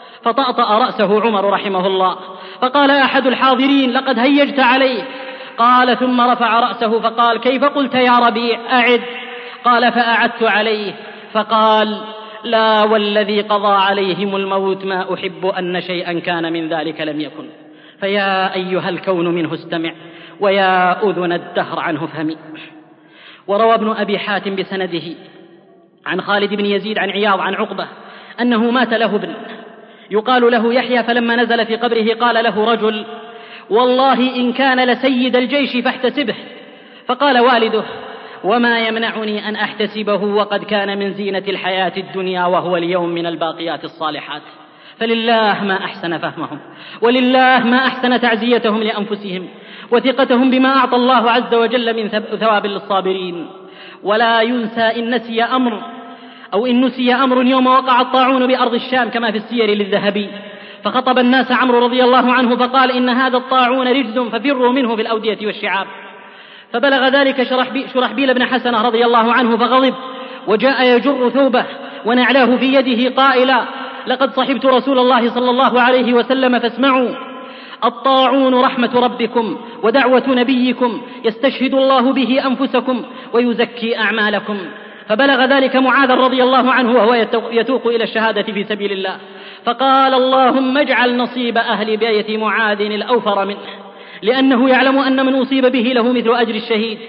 فطأطأ رأسه عمر رحمه الله، فقال أحد الحاضرين: لقد هيجت عليه. قال: ثم رفع رأسه فقال: كيف قلت يا ربيع؟ أعد. قال: فأعدت عليه، فقال: لا والذي قضى عليهم الموت ما أحب أن شيئا كان من ذلك لم يكن. فيا أيها الكون منه استمع، ويا أذن الدهر عنه فهمي. وروى ابن أبي حاتم بسنده عن خالد بن يزيد عن عياض عن عقبة أنه مات له ابن يقال له يحيى، فلما نزل في قبره قال له رجل: والله إن كان لسيد الجيش فاحتسبه. فقال والده: وما يمنعني أن أحتسبه وقد كان من زينة الحياة الدنيا وهو اليوم من الباقيات الصالحات. فلله ما أحسن فهمهم، ولله ما أحسن تعزيتهم لأنفسهم وثقتهم بما أعطى الله عز وجل من ثواب للصابرين. ولا ينسى إن نسي أمر أو إن نسي أمر يوم وقع الطاعون بأرض الشام كما في السير للذهبي، فخطب الناس عمرو رضي الله عنه فقال: إن هذا الطاعون رجز ففروا منه في الأودية والشعاب. فبلغ ذلك شرحبيل بن حسنة رضي الله عنه فغضب وجاء يجر ثوبه ونعلاه في يده قائلا: لقد صحبت رسول الله صلى الله عليه وسلم فاسمعوا، الطاعون رحمة ربكم ودعوة نبيكم يستشهد الله به أنفسكم ويزكي أعمالكم. فبلغ ذلك معاذ رضي الله عنه وهو يتوق إلى الشهادة في سبيل الله، فقال: اللهم اجعل نصيب أهل بيت معاذ الأوفر منه، لأنه يعلم أن من أصيب به له مثل أجر الشهيد.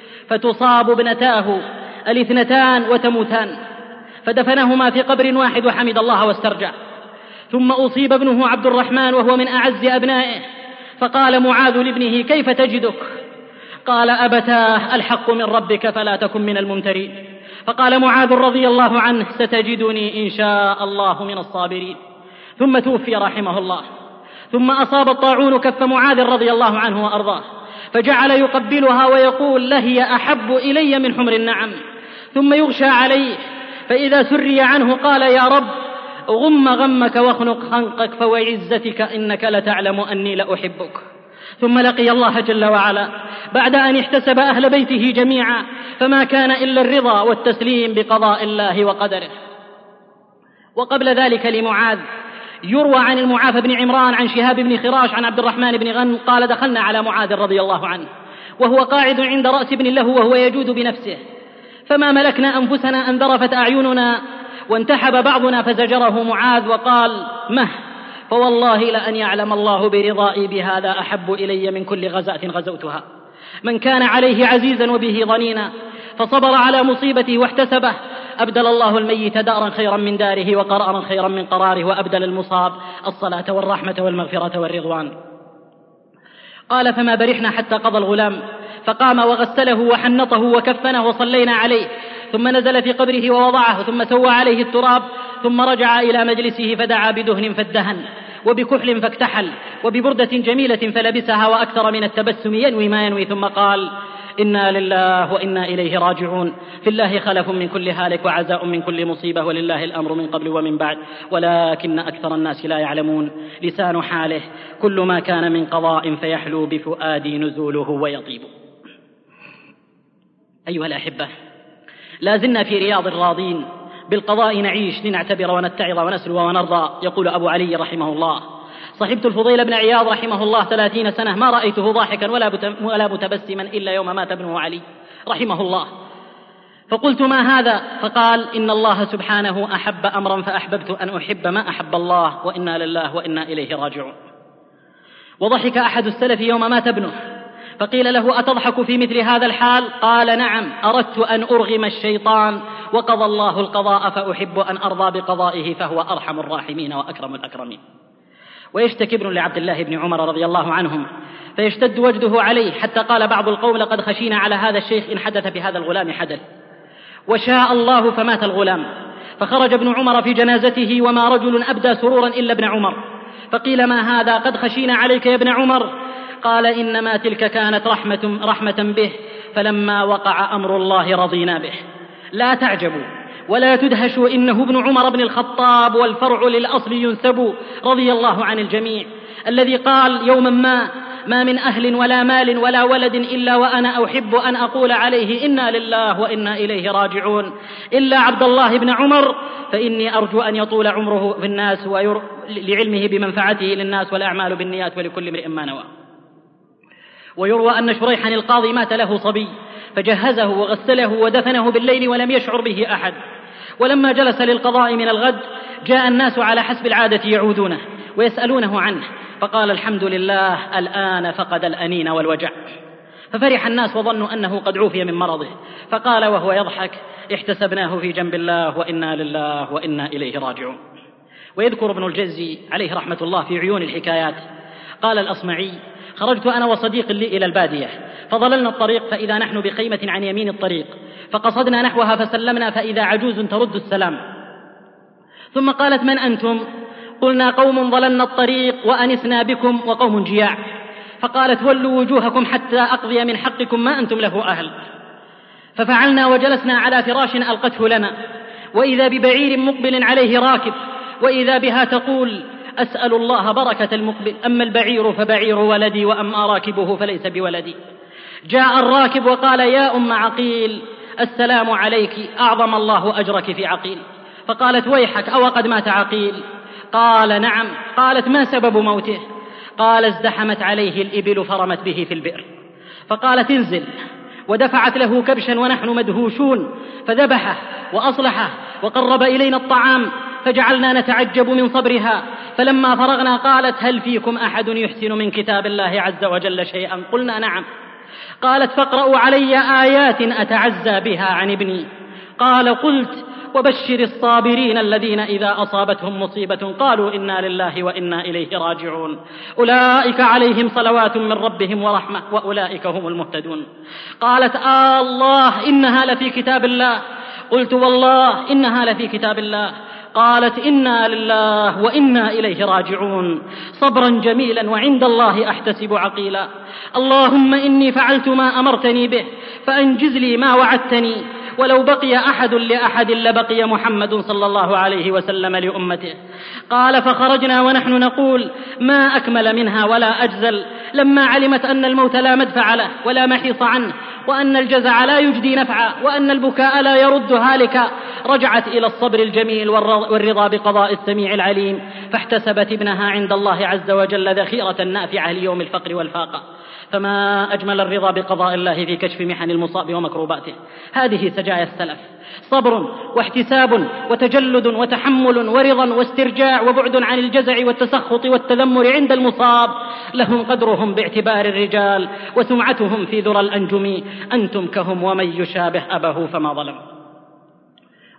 فتصاب ابنتاه الاثنتان وتموتان، فدفنهما في قبر واحد وحمد الله واسترجع. ثم أصيب ابنه عبد الرحمن وهو من أعز أبنائه، فقال معاذ لابنه: كيف تجدك؟ قال: أبتاه الحق من ربك فلا تكن من الممترين. فقال معاذ رضي الله عنه: ستجدني إن شاء الله من الصابرين. ثم توفي رحمه الله. ثم أصاب الطاعون كف معاذ رضي الله عنه وأرضاه، فجعل يقبلها ويقول: لهي أحب إلي من حمر النعم. ثم يغشى عليه، فإذا سري عنه قال: يا رب غم غمك واخنق خنقك فوعزتك إنك لتعلم أني لأحبك. ثم لقي الله جل وعلا بعد أن احتسب أهل بيته جميعا، فما كان إلا الرضا والتسليم بقضاء الله وقدره. وقبل ذلك لمعاذ يروى عن المعافى بن عمران عن شهاب بن خراش عن عبد الرحمن بن غنم قال: دخلنا على معاذ رضي الله عنه وهو قاعد عند رأس ابن له وهو يجود بنفسه، فما ملكنا أنفسنا أن ذرفت أعيننا وانتحب بعضنا فزجره معاذ وقال: مه، فوالله لأن يعلم الله برضائي بهذا أحب إلي من كل غزاة غزوتها. من كان عليه عزيزا وبه ضنينا فصبر على مصيبته واحتسبه أبدل الله الميت دارا خيرا من داره وقرارا خيرا من قراره، وأبدل المصاب الصلاة والرحمة والمغفرة والرضوان. قال فما برحنا حتى قضى الغلام، فقام وغسله وحنطه وكفنه وصلينا عليه، ثم نزل في قبره ووضعه، ثم سوى عليه التراب، ثم رجع إلى مجلسه فدعا بدهن فادهن، وبكحل فاكتحل، وببردة جميلة فلبسها، وأكثر من التبسم ينوي ما ينوي، ثم قال إنا لله وإنا إليه راجعون. في الله خلف من كل هالك وعزاء من كل مصيبة، ولله الأمر من قبل ومن بعد، ولكن أكثر الناس لا يعلمون. لسان حاله كل ما كان من قضاء فيحلو بفؤادي نزوله ويطيب. أيها الأحبة، لا زلنا في رياض الراضين، بالقضاء نعيش لنعتبر ونتعظ ونسلو ونرضى. يقول أبو علي رحمه الله: صحبت الفضيل بن عياض رحمه الله ثلاثين سنة ما رأيته ضاحكا ولا متبسما إلا يوم مات ابنه علي رحمه الله، فقلت ما هذا؟ فقال إن الله سبحانه أحب أمرا فأحببت أن أحب ما أحب الله، وإنا لله وإنا إليه راجعون. وضحك أحد السلف يوم مات ابنه، فقيل له أتضحك في مثل هذا الحال؟ قال نعم، أردت أن أرغم الشيطان وقضى الله القضاء فأحب أن أرضى بقضائه، فهو أرحم الراحمين وأكرم الأكرمين. ويشتكي ابن لعبد الله بن عمر رضي الله عنهم فيشتد وجده عليه، حتى قال بعض القوم لقد خشينا على هذا الشيخ إن حدث بهذا الغلام حدث. وشاء الله فمات الغلام، فخرج ابن عمر في جنازته وما رجل أبدى سرورا إلا ابن عمر، فقيل ما هذا؟ قد خشينا عليك يا ابن عمر. قال إنما تلك كانت رحمة, رحمة به، فلما وقع أمر الله رضينا به. لا تعجبوا ولا تدهشوا، إنه ابن عمر بن الخطاب، والفرع للأصل ينسب، رضي الله عن الجميع، الذي قال يوما ما: ما من أهل ولا مال ولا ولد إلا وأنا أحب أن أقول عليه إنا لله وإنا إليه راجعون، إلا عبد الله بن عمر فإني أرجو أن يطول عمره في الناس وير... لعلمه بمنفعته للناس، والأعمال بالنيات ولكل امرئ ما نوى. ويروى أن شريحا القاضي مات له صبي، فجهزه وغسله ودفنه بالليل ولم يشعر به أحد. ولما جلس للقضاء من الغد جاء الناس على حسب العادة يعودونه ويسألونه عنه، فقال الحمد لله الآن فقد الأنين والوجع. ففرح الناس وظنوا أنه قد عوفي من مرضه، فقال وهو يضحك: احتسبناه في جنب الله وإنا لله وإنا إليه راجعون. ويذكر ابن الجزي عليه رحمة الله في عيون الحكايات قال الأصمعي: خرجت أنا وصديق لي إلى البادية، فضللنا الطريق فإذا نحن بخيمة عن يمين الطريق، فقصدنا نحوها فسلمنا فإذا عجوز ترد السلام، ثم قالت: من أنتم؟ قلنا: قوم ضللنا الطريق وأنسنا بكم وقوم جياع. فقالت: ولوا وجوهكم حتى أقضي من حقكم ما أنتم له أهل. ففعلنا وجلسنا على فراش ألقته لنا، وإذا ببعير مقبل عليه راكب، وإذا بها تقول: أسأل الله بركة المقبل، أما البعير فبعير ولدي، وأما راكبه فليس بولدي. جاء الراكب وقال: يا أم عقيل السلام عليك، أعظم الله أجرك في عقيل. فقالت: ويحك، أو قد مات عقيل؟ قال: نعم. قالت: ما سبب موته؟ قال: ازدحمت عليه الإبل فرمت به في البئر. فقالت: انزل، ودفعت له كبشا ونحن مدهوشون، فذبحه وأصلحه وقرب إلينا الطعام، فجعلنا نتعجب من صبرها. فلما فرغنا قالت: هل فيكم أحد يحسن من كتاب الله عز وجل شيئا؟ قلنا: نعم. قالت: فاقرأوا علي آيات أتعزى بها عن ابني. قال: قلت: وبشر الصابرين الذين إذا أصابتهم مصيبة قالوا إنا لله وإنا إليه راجعون، أولئك عليهم صلوات من ربهم ورحمة وأولئك هم المهتدون. قالت: آه الله إنها لفي كتاب الله. قلت: والله إنها لفي كتاب الله. قالت: إنا لله وإنا إليه راجعون، صبرا جميلا وعند الله أحتسب عقيلا. اللهم إني فعلت ما أمرتني به فأنجز لي ما وعدتني، ولو بقي أحد لأحد لبقي محمد صلى الله عليه وسلم لأمته. قال: فخرجنا ونحن نقول: ما أكمل منها ولا أجزل، لما علمت أن الموت لا مدفع له ولا محيص عنه، وأن الجزع لا يجدي نفعا، وأن البكاء لا يرد هالكا، رجعت إلى الصبر الجميل والرضا بقضاء السميع العليم، فاحتسبت ابنها عند الله عز وجل ذخيرة نافعة ليوم الفقر والفاقة. فما أجمل الرضا بقضاء الله في كشف محن المصاب ومكروباته. هذه سجايا السلف: صبر واحتساب وتجلد وتحمل ورضا واسترجاع وبعد عن الجزع والتسخط والتذمر عند المصاب. لهم قدرهم باعتبار الرجال وسمعتهم في ذرى الأنجم، أنتم كهم ومن يشابه أبه فما ظلم.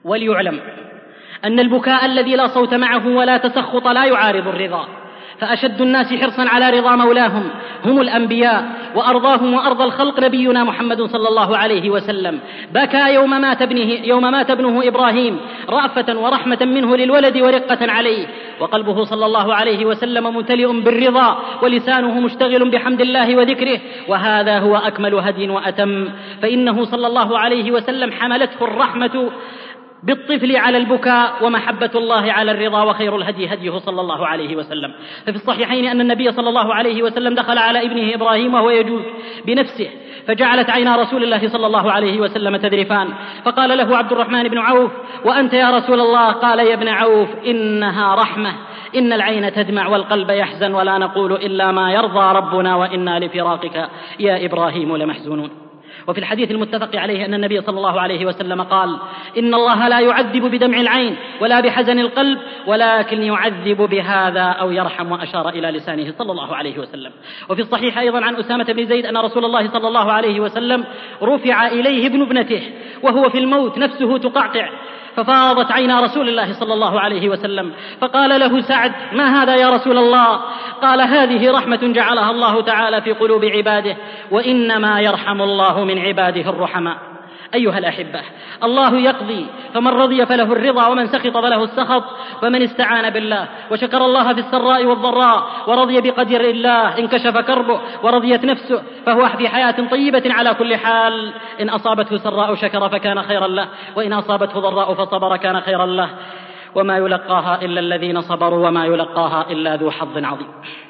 وليعلم أن البكاء الذي لا صوت معه ولا تسخط لا يعارض الرضا، فأشد الناس حرصا على رضا مولاهم هم الأنبياء، وأرضاهم وأرضى الخلق نبينا محمد صلى الله عليه وسلم. بكى يوم مات ابنه, يوم مات ابنه إبراهيم رأفة ورحمة منه للولد ورقة عليه، وقلبه صلى الله عليه وسلم ممتلئ بالرضا ولسانه مشتغل بحمد الله وذكره، وهذا هو أكمل هدي وأتم، فإنه صلى الله عليه وسلم حملته الرحمة بالطفل على البكاء ومحبة الله على الرضا، وخير الهدي هديه صلى الله عليه وسلم. ففي الصحيحين أن النبي صلى الله عليه وسلم دخل على ابنه إبراهيم وهو يجوز بنفسه، فجعلت عينا رسول الله صلى الله عليه وسلم تذرفان، فقال له عبد الرحمن بن عوف: وأنت يا رسول الله؟ قال: يا ابن عوف، إنها رحمة، إن العين تدمع والقلب يحزن، ولا نقول إلا ما يرضى ربنا، وإنا لفراقك يا إبراهيم لمحزونون. وفي الحديث المتفق عليه أن النبي صلى الله عليه وسلم قال: إن الله لا يعذب بدمع العين ولا بحزن القلب، ولكن يعذب بهذا أو يرحم، وأشار إلى لسانه صلى الله عليه وسلم. وفي الصحيح أيضا عن أسامة بن زيد أن رسول الله صلى الله عليه وسلم رفع إليه ابن ابنته وهو في الموت نفسه تقعقع، ففاضت عينا رسول الله صلى الله عليه وسلم، فقال له سعد: ما هذا يا رسول الله؟ قال: هذه رحمة جعلها الله تعالى في قلوب عباده، وإنما يرحم الله من عباده الرحماء. أيها الأحبة، الله يقضي، فمن رضي فله الرضا، ومن سخط فله السخط، ومن استعان بالله وشكر الله في السراء والضراء ورضي بقدر الله انكشف كربه ورضيت نفسه، فهو في حياة طيبة على كل حال. إن أصابته سراء شكر فكان خيرا له، وإن أصابته ضراء فصبر كان خيرا له، وما يلقاها إلا الذين صبروا وما يلقاها إلا ذو حظ عظيم.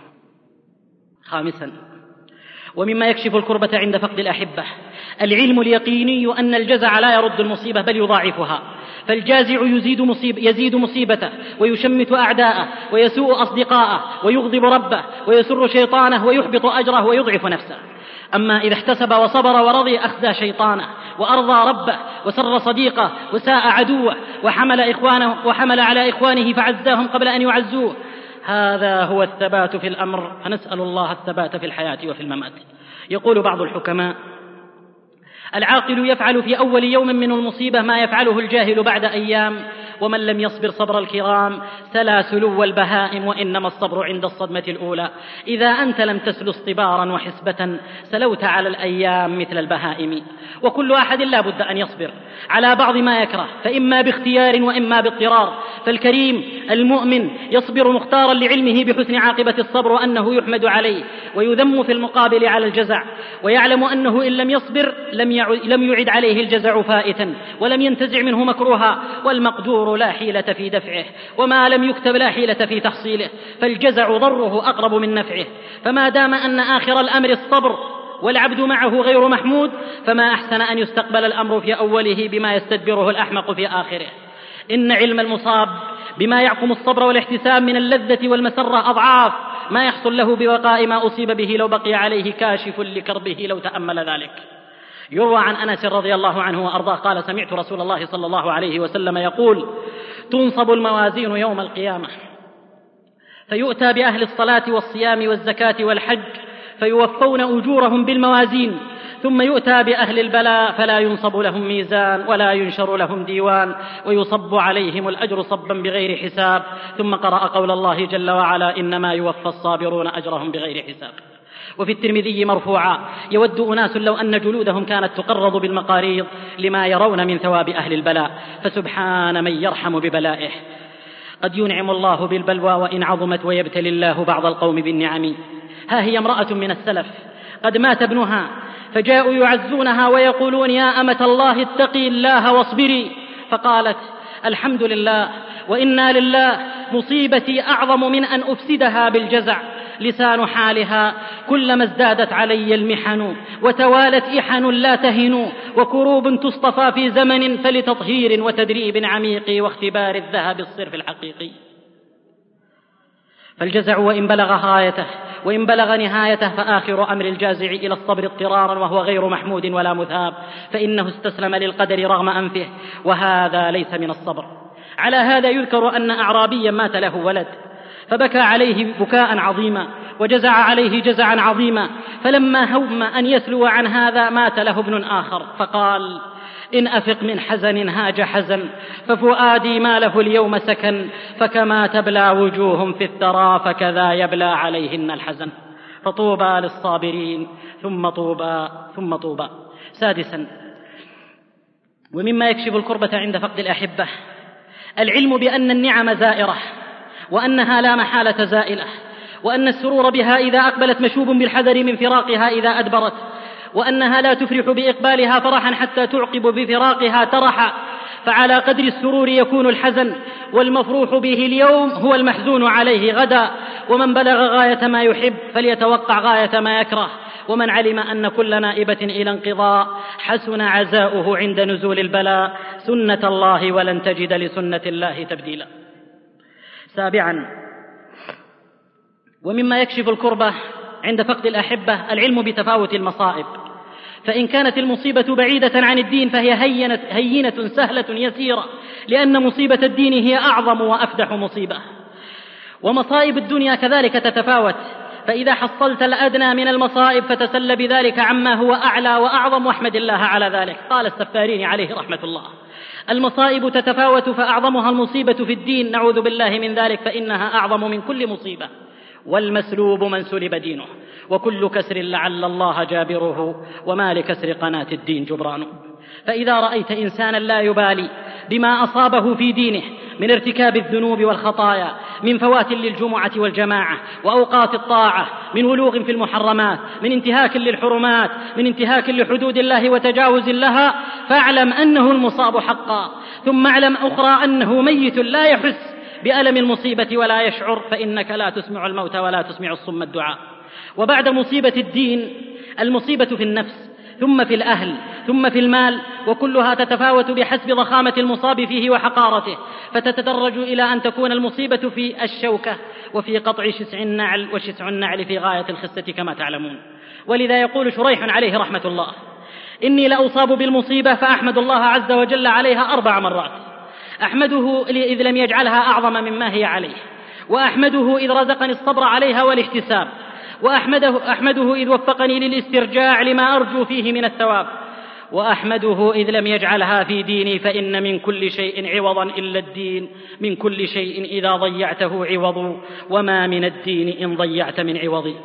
خامسا، ومما يكشف الكربة عند فقد الأحبة العلم اليقيني أن الجزع لا يرد المصيبة بل يضاعفها، فالجازع يزيد, مصيب يزيد مصيبته ويشمت أعداءه ويسوء أصدقاءه ويغضب ربه ويسر شيطانه ويحبط أجره ويضعف نفسه. أما إذا احتسب وصبر ورضي أخزى شيطانه وأرضى ربه وسر صديقه وساء عدوه وحمل, إخوانه وحمل على إخوانه فعزاهم قبل أن يعزوه. هذا هو الثبات في الأمر، فنسأل الله الثبات في الحياة وفي الممات. يقول بعض الحكماء: العاقل يفعل في أول يوم من المصيبة ما يفعله الجاهل بعد أيام، ومن لم يصبر صبر الكرام سلا سلو البهائم، وإنما الصبر عند الصدمة الأولى. إذا أنت لم تسل اصطبارا وحسبة سلوت على الأيام مثل البهائم. وكل أحد لا بد أن يصبر على بعض ما يكره، فإما باختيار وإما باضطرار، فالكريم المؤمن يصبر مختارا لعلمه بحسن عاقبة الصبر وأنه يحمد عليه، ويذم في المقابل على الجزع، ويعلم أنه إن لم يصبر لم يعد عليه الجزع فائتا ولم ينتزع منه مكروها، والمقدور لا حيلة في دفعه، وما لم يكتب لا حيلة في تحصيله، فالجزع ضره أقرب من نفعه. فما دام أن آخر الأمر الصبر والعبد معه غير محمود، فما أحسن أن يستقبل الأمر في أوله بما يستدبره الأحمق في آخره. إن علم المصاب بما يعقم الصبر والاحتساب من اللذة والمسرة أضعاف ما يحصل له ببقاء ما أصيب به لو بقي عليه كاشف لكربه لو تأمل ذلك. يروى عن أنس رضي الله عنه وأرضاه قال: سمعت رسول الله صلى الله عليه وسلم يقول: تنصب الموازين يوم القيامة، فيؤتى بأهل الصلاة والصيام والزكاة والحج فيوفون أجورهم بالموازين، ثم يؤتى بأهل البلاء فلا ينصب لهم ميزان ولا ينشر لهم ديوان، ويصب عليهم الأجر صبا بغير حساب. ثم قرأ قول الله جل وعلا: إنما يوفى الصابرون أجرهم بغير حساب. وفي الترمذي مرفوعا: يود أناس لو أن جلودهم كانت تقرض بالمقاريض لما يرون من ثواب أهل البلاء، فسبحان من يرحم ببلائه. قد ينعم الله بالبلوى وإن عظمت، ويبتلي الله بعض القوم بالنعم. ها هي امرأة من السلف قد مات ابنها، فجاءوا يعزونها ويقولون: يا أمة الله اتقي الله واصبري، فقالت: الحمد لله وإنا لله، مصيبتي أعظم من أن أفسدها بالجزع. لسان حالها: كلما ازدادت علي المحن وتوالت إحن لا تهن، وكروب تصطفى في زمن فلتطهير وتدريب عميق واختبار الذهب الصرف الحقيقي. فالجزع وإن بلغ غايته وإن بلغ نهايته فآخر أمر الجازع إلى الصبر اضطرارا، وهو غير محمود ولا مثاب، فإنه استسلم للقدر رغم أنفه، وهذا ليس من الصبر. على هذا يذكر أن أعرابيا مات له ولد، فبكى عليه بكاء عظيما وجزع عليه جزعا عظيما، فلما هم أن يسلو عن هذا مات له ابن آخر، فقال: إن أفق من حزن هاج حزن، ففؤادي ما له اليوم سكن، فكما تبلى وجوه في الثرى فكذا يبلى عليهن الحزن. فطوبى للصابرين ثم طوبى ثم طوبى. سادسا، ومما يكشف الكربة عند فقد الأحبة العلم بأن النعم زائرة، وأنها لا محالة زائلة، وأن السرور بها إذا أقبلت مشوب بالحذر من فراقها إذا أدبرت، وأنها لا تفرح بإقبالها فرحا حتى تعقب بفراقها ترحا. فعلى قدر السرور يكون الحزن، والمفروح به اليوم هو المحزون عليه غدا. ومن بلغ غاية ما يحب فليتوقع غاية ما يكره، ومن علم أن كل نائبة إلى انقضاء حسن عزاؤه عند نزول البلاء سنة الله ولن تجد لسنة الله تبديلا. سابعا، ومما يكشف الكربة عند فقد الأحبة العلم بتفاوت المصائب. فإن كانت المصيبة بعيدة عن الدين فهي هينة, هينة سهلة يسيرة، لأن مصيبة الدين هي أعظم وأفدح مصيبة. ومصائب الدنيا كذلك تتفاوت، فإذا حصلت الأدنى من المصائب فتسل بذلك عما هو أعلى وأعظم واحمد الله على ذلك. قال السفاريني عليه رحمة الله: المصائب تتفاوت فأعظمها المصيبة في الدين، نعوذ بالله من ذلك، فإنها أعظم من كل مصيبة. والمسلوب من سلب دينه، وكل كسر لعل الله جابره، وما لكسر قناة الدين جبرانه. فإذا رأيت إنسانا لا يبالي بما أصابه في دينه من ارتكاب الذنوب والخطايا، من فوات للجمعة والجماعة وأوقات الطاعة، من ولوغ في المحرمات، من انتهاك للحرمات، من انتهاك لحدود الله وتجاوز لها، فاعلم أنه المصاب حقا. ثم اعلم أخرى أنه ميت لا يحس بألم المصيبة ولا يشعر، فإنك لا تسمع الموت ولا تسمع الصم الدعاء. وبعد مصيبة الدين المصيبة في النفس، ثم في الأهل، ثم في المال، وكلها تتفاوت بحسب ضخامة المصاب فيه وحقارته، فتتدرج إلى أن تكون المصيبة في الشوكة، وفي قطع شسع النعل، وشسع النعل في غاية الخسة كما تعلمون. ولذا يقول شريح عليه رحمة الله: إني لأصاب بالمصيبة فأحمد الله عز وجل عليها أربع مرات، أحمده إذ لم يجعلها أعظم مما هي عليه، وأحمده إذ رزقني الصبر عليها والاحتساب، وأحمده أحمده إذ وفقني للاسترجاع لما أرجو فيه من الثواب، وأحمده إذ لم يجعلها في ديني، فإن من كل شيء عوضا إلا الدين، من كل شيء إذا ضيعته عوض، وما من الدين إن ضيعت من عوض.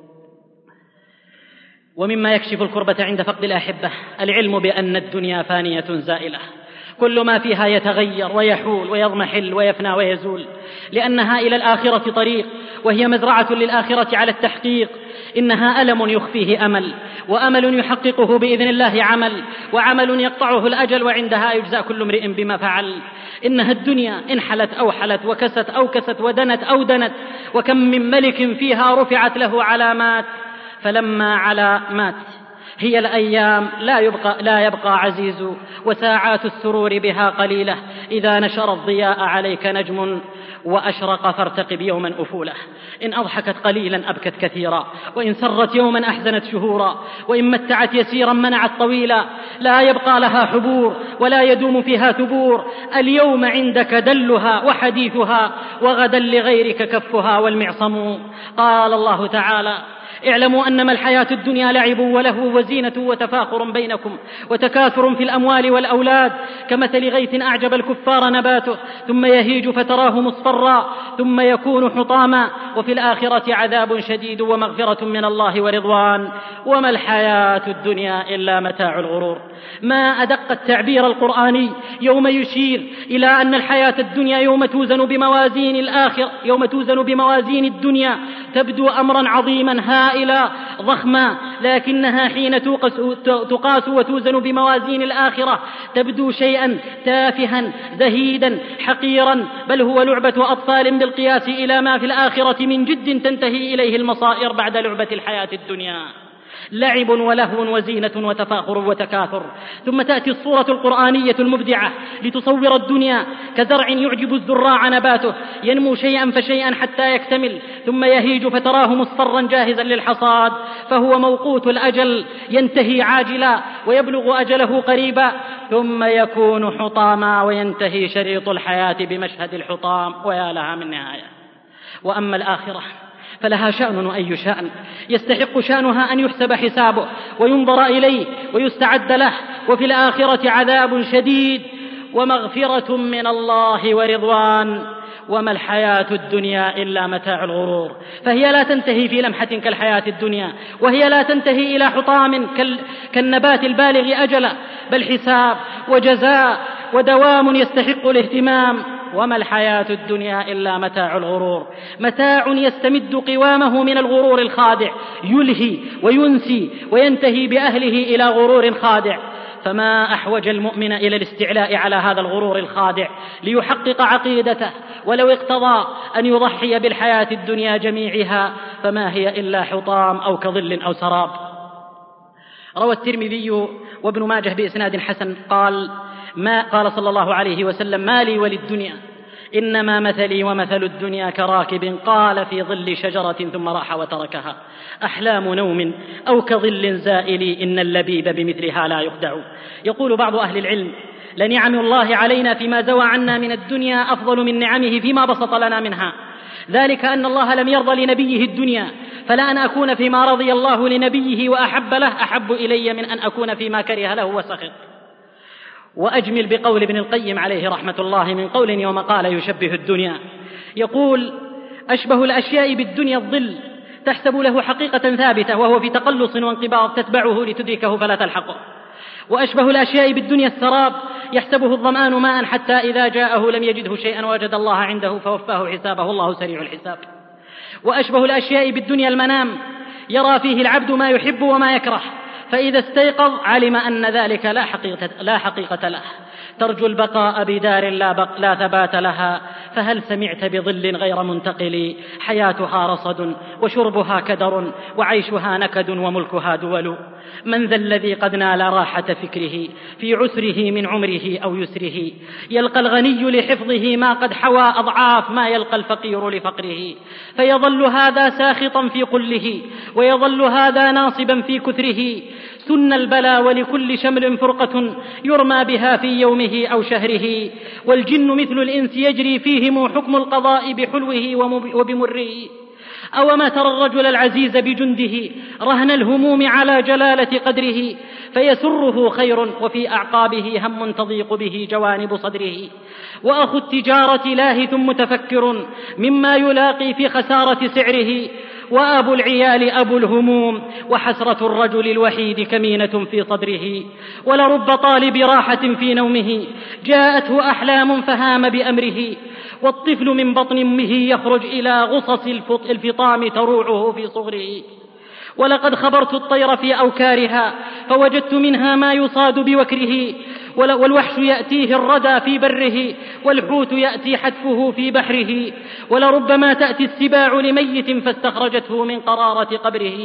ومما يكشف الكربة عند فقد الأحبة العلم بأن الدنيا فانية زائلة، كل ما فيها يتغير ويحول ويضمحل ويفنى ويزول، لأنها إلى الآخرة طريق، وهي مزرعة للآخرة على التحقيق. إنها ألم يخفيه أمل، وأمل يحققه بإذن الله عمل، وعمل يقطعه الأجل، وعندها يجزى كل امرئ بما فعل. إنها الدنيا إن حلت أو حلت، وكست أو كست، ودنت أو دنت، وكم من ملك فيها رفعت له علامات فلما علا مات. هي الأيام لا يبقى, لا يبقى عزيز، وساعات السرور بها قليلة. إذا نشر الضياء عليك نجم وأشرق فارتقب يوما أفوله. إن أضحكت قليلا أبكت كثيرا، وإن سرت يوما أحزنت شهورا، وإن متعت يسيرا منعت طويلا. لا يبقى لها حبور ولا يدوم فيها ثبور. اليوم عندك دلها وحديثها، وغدا لغيرك كفها والمعصم. قال الله تعالى: اعلموا أنما الحياة الدنيا لعب ولهو وزينة وتفاخر بينكم وتكاثر في الأموال والأولاد، كمثل غيث أعجب الكفار نباته ثم يهيج فتراه مصفرا ثم يكون حطاما، وفي الآخرة عذاب شديد ومغفرة من الله ورضوان، وما الحياة الدنيا إلا متاع الغرور. ما أدق التعبير القرآني يوم يشير إلى أن الحياة الدنيا يوم توزن بموازين الآخرة، يوم توزن بموازين الدنيا تبدو أمرا عظيما هائلا ضخما، لكنها حين تقاس وتوزن بموازين الآخرة تبدو شيئا تافها زهيدا حقيرا، بل هو لعبة أطفال بالقياس إلى ما في الآخرة من جد تنتهي إليه المصائر بعد لعبة الحياة الدنيا. لعب ولهو وزينة وتفاخر وتكاثر. ثم تأتي الصورة القرآنية المبدعة لتصور الدنيا كزرع يعجب الزراع نباته، ينمو شيئا فشيئا حتى يكتمل، ثم يهيج فتراه مصفرا جاهزا للحصاد، فهو موقوت الأجل ينتهي عاجلا ويبلغ أجله قريبا، ثم يكون حطاما وينتهي شريط الحياة بمشهد الحطام، ويا لها من نهاية. وأما الآخرة فلها شأن وأي شأن، يستحق شأنها أن يحسب حسابه وينظر إليه ويستعد له وفي الآخرة عذاب شديد ومغفرة من الله ورضوان، وما الحياة الدنيا إلا متاع الغرور. فهي لا تنتهي في لمحة كالحياة الدنيا، وهي لا تنتهي إلى حطام كالنبات البالغ أجلا، بل حساب وجزاء ودوام يستحق الاهتمام. وما الحياة الدنيا إلا متاع الغرور، متاع يستمد قوامه من الغرور الخادع، يلهي وينسي وينتهي بأهله إلى غرور خادع. فما أحوج المؤمن إلى الاستعلاء على هذا الغرور الخادع ليحقق عقيدته، ولو اقتضى أن يضحي بالحياة الدنيا جميعها فما هي إلا حطام أو كظل أو سراب. روى الترمذي وابن ماجه بإسناد حسن قال ما قال صلى الله عليه وسلم: ما لي وللدنيا، إنما مثلي ومثل الدنيا كراكب قال في ظل شجرة ثم راح وتركها، أحلام نوم أو كظل زائل، إن اللبيب بمثلها لا يخدع. يقول بعض أهل العلم: لنعم الله علينا فيما زوى عنا من الدنيا أفضل من نعمه فيما بسط لنا منها، ذلك أن الله لم يرضى لنبيه الدنيا، فلا أن أكون فيما رضي الله لنبيه وأحب له أحب إلي من أن أكون فيما كره له وسخط. وأجمل بقول ابن القيم عليه رحمة الله من قول يوم قال يشبه الدنيا، يقول: أشبه الأشياء بالدنيا الظل، تحسب له حقيقة ثابتة وهو في تقلص وانقباض تتبعه لتدركه فلا تلحقه. وأشبه الأشياء بالدنيا السراب، يحسبه الظمآن ماء حتى إذا جاءه لم يجده شيئا ووجد الله عنده فوفاه حسابه، الله سريع الحساب. وأشبه الأشياء بالدنيا المنام، يرى فيه العبد ما يحب وما يكره، فإذا استيقظ علم أن ذلك لا حقيقة, لا حقيقة له، ترجو البقاء بدار لا, بق لا ثبات لها، فهل سمعت بظل غير منتقل، حياتها رصد وشربها كدر وعيشها نكد وملكها دول. من ذا الذي قد نال راحة فكره في عسره من عمره أو يسره، يلقى الغني لحفظه ما قد حوى أضعاف ما يلقى الفقير لفقره، فيظل هذا ساخطا في قله ويظل هذا ناصبا في كثره. سن البلا ولكل شمل فرقة يرمى بها في يومه أو شهره، والجن مثل الإنس يجري فيهم حكم القضاء بحلوه وبمره. أو ما ترى الرجل العزيز بجنده رهن الهموم على جلالة قدره، فيسره خير وفي أعقابه هم تضيق به جوانب صدره. وأخو التجارة لاهث متفكر مما يلاقي في خسارة سعره، وأبو العيال أبو الهموم وحسرة الرجل الوحيد كمينة في صدره. ولرب طالب راحة في نومه جاءته أحلام فهام بأمره، والطفل من بطن أمه يخرج إلى غصص الفطام تروعه في صغره. ولقد خبرت الطير في أوكارها فوجدت منها ما يصاد بوكره، والوحش يأتيه الردى في بره والحوت يأتي حتفه في بحره. ولربما تأتي السباع لميت فاستخرجته من قرارة قبره.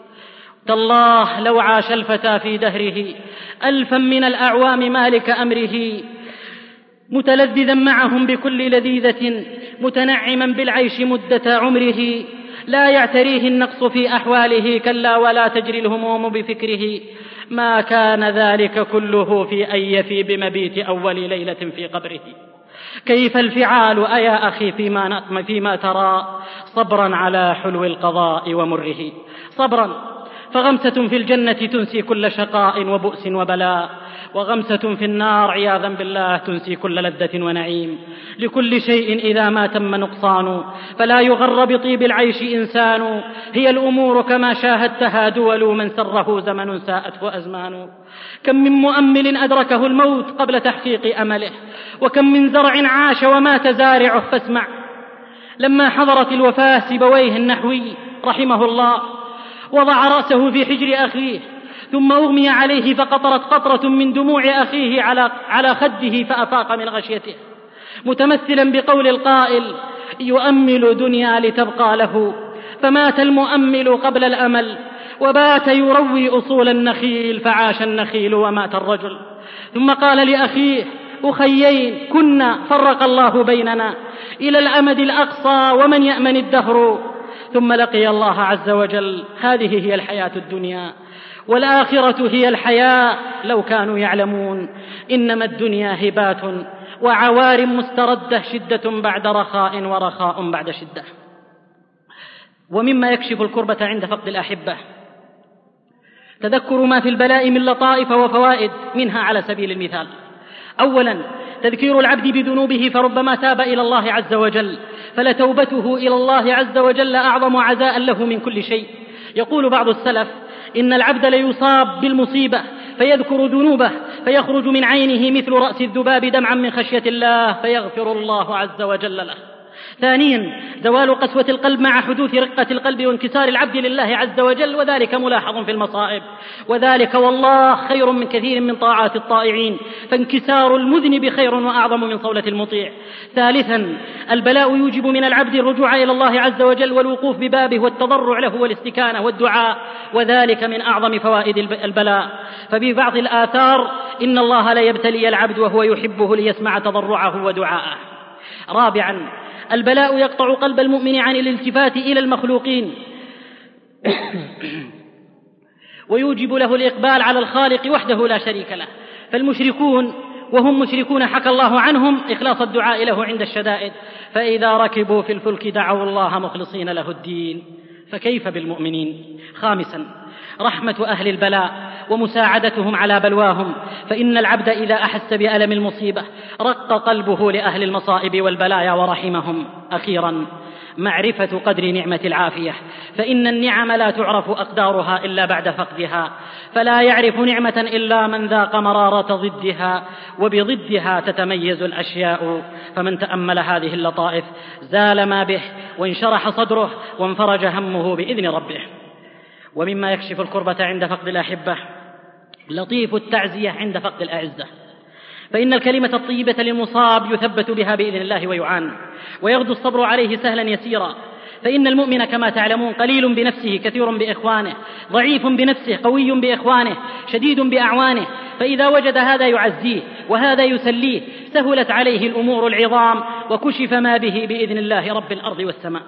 تالله لو عاش الفتى في دهره ألفا من الأعوام مالك أمره، متلذذا معهم بكل لذيذة متنعما بالعيش مدة عمره، لا يعتريه النقص في أحواله كلا ولا تجري الهموم بفكره. ما كان ذلك كله في أن يفي بمبيت أول ليلة في قبره. كيف الفعال أيا أخي فيما, فيما ترى، صبرا على حلو القضاء ومره، صبرا فغمسة في الجنة تنسي كل شقاء وبؤس وبلاء، وغمسة في النار عياذا بالله تنسي كل لذة ونعيم. لكل شيء إذا ما تم نقصان فلا يغر بطيب العيش إنسان، هي الأمور كما شاهدتها دول من سره زمن ساءته أزمان. كم من مؤمل أدركه الموت قبل تحقيق أمله، وكم من زرع عاش ومات زارعه. فاسمع، لما حضرت الوفاة سيبويه النحوي رحمه الله وضع رأسه في حجر أخيه، ثم أغمي عليه فقطرت قطرة من دموع أخيه على, على خده فأفاق من غشيته، متمثلا بقول القائل: يؤمل دنيا لتبقى له، فمات المؤمل قبل الأمل، وبات يروي أصول النخيل فعاش النخيل ومات الرجل. ثم قال لأخيه: أخيين كنا فرق الله بيننا إلى الأمد الأقصى ومن يأمن الدهر، ثم لقي الله عز وجل. هذه هي الحياة الدنيا، والآخرة هي الحياة لو كانوا يعلمون. إنما الدنيا هبات وعوار مستردة، شدة بعد رخاء ورخاء بعد شدة. ومما يكشف الكربة عند فقد الأحبة تذكر ما في البلاء من لطائف وفوائد، منها على سبيل المثال: أولا تذكير العبد بذنوبه، فربما تاب إلى الله عز وجل، فلتوبته إلى الله عز وجل أعظم عزاء له من كل شيء. يقول بعض السلف: إن العبد ليصاب بالمصيبة فيذكر ذنوبه فيخرج من عينه مثل رأس الذباب دمعا من خشية الله فيغفر الله عز وجل له. ثانيا زوال قسوة القلب مع حدوث رقة القلب وانكسار العبد لله عز وجل، وذلك ملاحظ في المصائب، وذلك والله خير من كثير من طاعات الطائعين، فانكسار المذنب خير وأعظم من صولة المطيع. ثالثا البلاء يوجب من العبد الرجوع إلى الله عز وجل والوقوف ببابه والتضرع له والاستكانة والدعاء، وذلك من أعظم فوائد البلاء. ففي بعض الآثار: إن الله لا يبتلي العبد وهو يحبه ليسمع تضرعه ودعاءه. رابعا البلاء يقطع قلب المؤمن عن الالتفات إلى المخلوقين ويوجب له الإقبال على الخالق وحده لا شريك له. فالمشركون وهم مشركون حكى الله عنهم إخلاص الدعاء له عند الشدائد: فإذا ركبوا في الفلك دعوا الله مخلصين له الدين، فكيف بالمؤمنين؟ خامسا رحمة أهل البلاء ومساعدتهم على بلواهم، فإن العبد إذا أحس بألم المصيبة رق قلبه لأهل المصائب والبلايا ورحمهم. أخيرا معرفة قدر نعمة العافية، فإن النعم لا تعرف أقدارها إلا بعد فقدها، فلا يعرف نعمة إلا من ذاق مرارة ضدها، وبضدها تتميز الأشياء. فمن تأمل هذه اللطائف زال ما به وانشرح صدره وانفرج همه بإذن ربه. ومما يكشف الكربة عند فقد الأحبة لطيف التعزية عند فقد الأعزة، فإن الكلمة الطيبة للمصاب يثبت بها بإذن الله ويعان، ويغدو الصبر عليه سهلا يسيرا. فإن المؤمن كما تعلمون قليل بنفسه كثير بإخوانه، ضعيف بنفسه قوي بإخوانه، شديد بأعوانه، فإذا وجد هذا يعزيه وهذا يسليه سهلت عليه الأمور العظام وكشف ما به بإذن الله رب الأرض والسماء.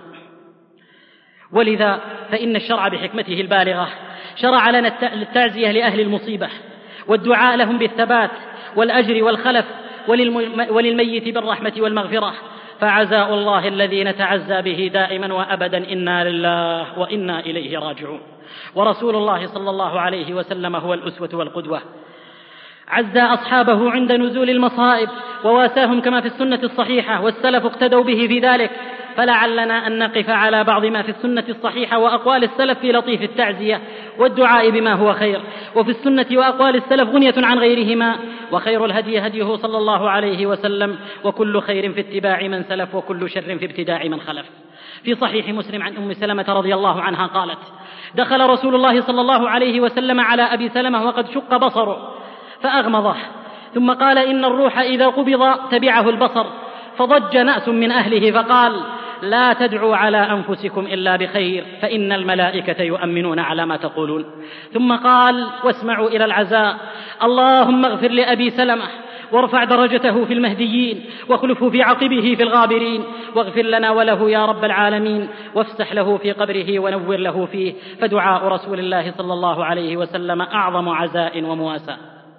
ولذا فإن الشرع بحكمته البالغة شرع لنا التعزية لأهل المصيبة والدعاء لهم بالثبات والأجر والخلف، وللميت بالرحمة والمغفرة. فعزاء الله الذي نتعزى به دائما وأبدا إنا لله وإنا إليه راجعون. ورسول الله صلى الله عليه وسلم هو الأسوة والقدوة، عزى أصحابه عند نزول المصائب وواساهم كما في السنة الصحيحة، والسلف اقتدوا به في ذلك. فلعلنا أن نقف على بعض ما في السنة الصحيحة وأقوال السلف في لطيف التعزية والدعاء بما هو خير، وفي السنة وأقوال السلف غنية عن غيرهما. وخير الهدي هديه صلى الله عليه وسلم، وكل خير في اتباع من سلف، وكل شر في ابتداع من خلف. في صحيح مسلم عن أم سلمة رضي الله عنها قالت: دخل رسول الله صلى الله عليه وسلم على أبي سلمة وقد شق بصره فأغمضه، ثم قال: إن الروح إذا قبض تبعه البصر. فضج ناس من أهله فقال: لا تدعوا على أنفسكم إلا بخير، فإن الملائكة يؤمنون على ما تقولون. ثم قال: واسمعوا إلى العزاء: اللهم اغفر لأبي سلمة وارفع درجته في المهديين، واخلفه في عقبه في الغابرين، واغفر لنا وله يا رب العالمين، وافسح له في قبره ونور له فيه. فدعاء رسول الله صلى الله عليه وسلم أعظم عزاء ومواساة.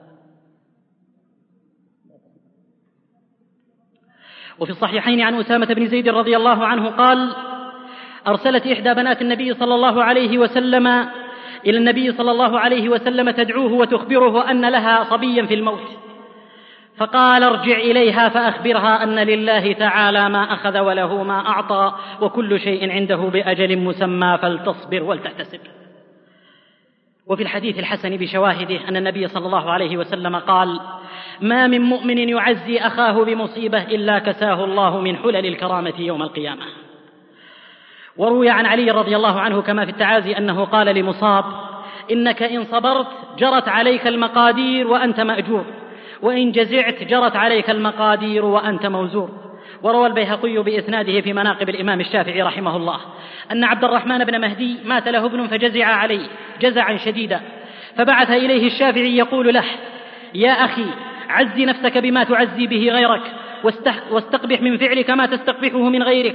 وفي الصحيحين عن أسامة بن زيد رضي الله عنه قال: أرسلت إحدى بنات النبي صلى الله عليه وسلم إلى النبي صلى الله عليه وسلم تدعوه وتخبره أن لها صبيا في الموت، فقال: ارجع إليها فأخبرها أن لله تعالى ما أخذ وله ما أعطى، وكل شيء عنده بأجل مسمى، فلتصبر ولتحتسب. وفي الحديث الحسن بشواهده أن النبي صلى الله عليه وسلم قال: ما من مؤمن يعزي أخاه بمصيبة إلا كساه الله من حلل الكرامة يوم القيامة. وروي عن علي رضي الله عنه كما في التعازي أنه قال لمصاب: إنك إن صبرت جرت عليك المقادير وأنت مأجور، وإن جزعت جرت عليك المقادير وأنت موزور. وروى البيهقي بإسناده في مناقب الإمام الشافعي رحمه الله أن عبد الرحمن بن مهدي مات له ابن فجزع عليه جزعا شديدا، فبعث إليه الشافعي يقول له: يا أخي، عزي نفسك بما تعزي به غيرك، واستقبح من فعلك ما تستقبحه من غيرك،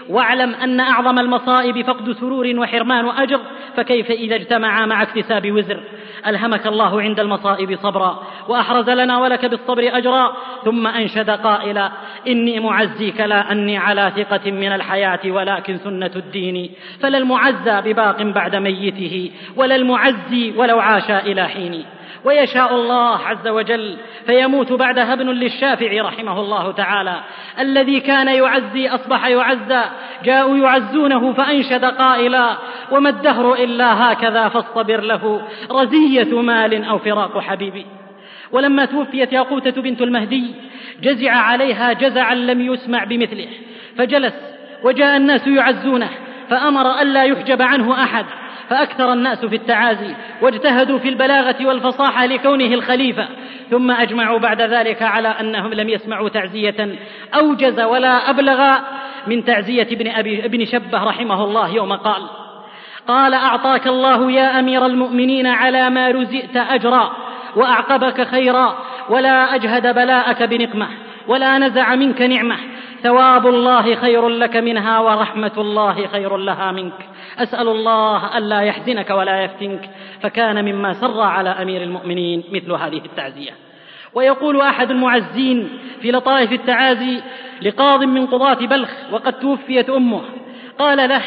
واعلم أن أعظم المصائب فقد سرور وحرمان أجر، فكيف إذا اجتمعا مع اكتساب وزر. ألهمك الله عند المصائب صبرا وأحرز لنا ولك بالصبر أجرا. ثم أنشد قائلا: إني معزيك لا أني على ثقة من الحياة ولكن سنة الدين، فلا المعزى بباق بعد ميته ولا المعزي ولو عاش إلى حين. ويشاء الله عز وجل فيموت بعدها ابن للشافعي رحمه الله تعالى الذي كان يعزي أصبح يعزى، جاءوا يعزونه فأنشد قائلا: وما الدهر إلا هكذا فاصطبر له رزية مال أو فراق حبيبي. ولما توفيت ياقوتة بنت المهدي جزع عليها جزعا لم يسمع بمثله، فجلس وجاء الناس يعزونه فأمر ألا يحجب عنه أحد، فأكثر الناس في التعازي واجتهدوا في البلاغة والفصاحة لكونه الخليفة، ثم أجمعوا بعد ذلك على أنهم لم يسمعوا تعزية أوجز ولا أبلغ من تعزية ابن, أبي ابن شبه رحمه الله يوم قال: قال: أعطاك الله يا أمير المؤمنين على ما رزئت أجرا، وأعقبك خيرا، ولا أجهد بلاءك بنقمة، ولا نزع منك نعمة، ثواب الله خير لك منها ورحمة الله خير لها منك. أسأل الله ألا يحزنك ولا يفتنك. فكان مما سر على أمير المؤمنين مثل هذه التعزية. ويقول أحد المعزين في لطائف التعازي لقاض من قضاة بلخ وقد توفيت أمه، قال له: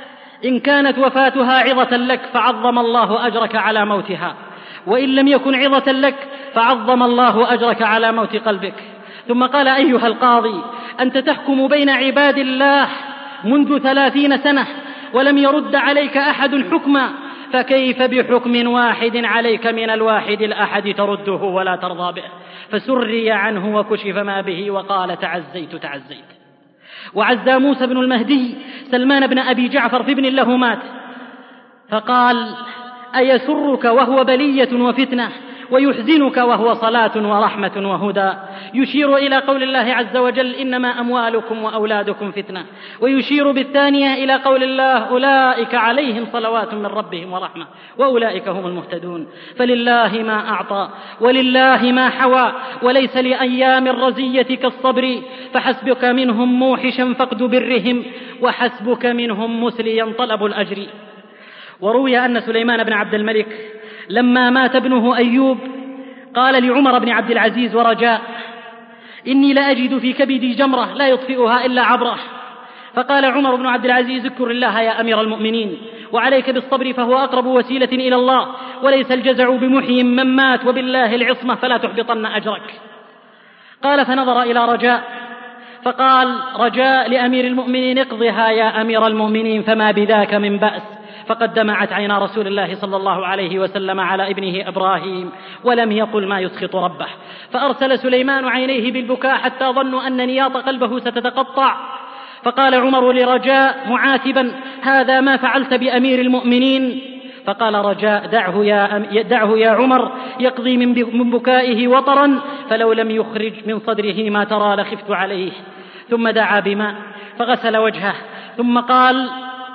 إن كانت وفاتها عظة لك فعظم الله أجرك على موتها، وإن لم يكن عظة لك فعظم الله أجرك على موت قلبك. ثم قال: أيها القاضي، أنت تحكم بين عباد الله منذ ثلاثين سنة ولم يرد عليك أحد حكما، فكيف بحكم واحد عليك من الواحد الأحد ترده ولا ترضى به؟ فسري عنه وكشف ما به وقال: تعزيت تعزيت. وعزى موسى بن المهدي سلمان بن أبي جعفر في ابن له مات، فقال: أيسرك وهو بلية وفتنة، ويحزنك وهو صلاة ورحمة وهدى؟ يشير إلى قول الله عز وجل: إنما أموالكم وأولادكم فتنة. ويشير بالثانية إلى قول الله: أولئك عليهم صلوات من ربهم ورحمة وأولئك هم المهتدون. فلله ما أعطى ولله ما حوى، وليس لأيام الرزية كالصبر، فحسبك منهم موحشا فقد برهم، وحسبك منهم مسليا طلب الأجر. وروي أن سليمان بن عبد الملك لما مات ابنه أيوب قال لعمر بن عبد العزيز ورجاء: إني لأجد في كبدي جمرة لا يطفئها إلا عبره. فقال عمر بن عبد العزيز: اذكر الله يا أمير المؤمنين، وعليك بالصبر فهو أقرب وسيلة إلى الله، وليس الجزع بمحيي من مات، وبالله العصمة فلا تحبطن أجرك. قال: فنظر إلى رجاء فقال رجاء لأمير المؤمنين: اقضها يا أمير المؤمنين فما بذاك من بأس. فقد دمعت عينا رسول الله صلى الله عليه وسلم على ابنه إبراهيم ولم يقل ما يسخط ربه، فأرسل سليمان عينيه بالبكاء حتى ظنوا أن نياط قلبه ستتقطع. فقال عمر لرجاء معاتبا: هذا ما فعلت بأمير المؤمنين؟ فقال رجاء: دعه يا, دعه يا عمر يقضي من بكائه وطرا، فلو لم يخرج من صدره ما ترى لخفت عليه. ثم دعا بماء فغسل وجهه، ثم قال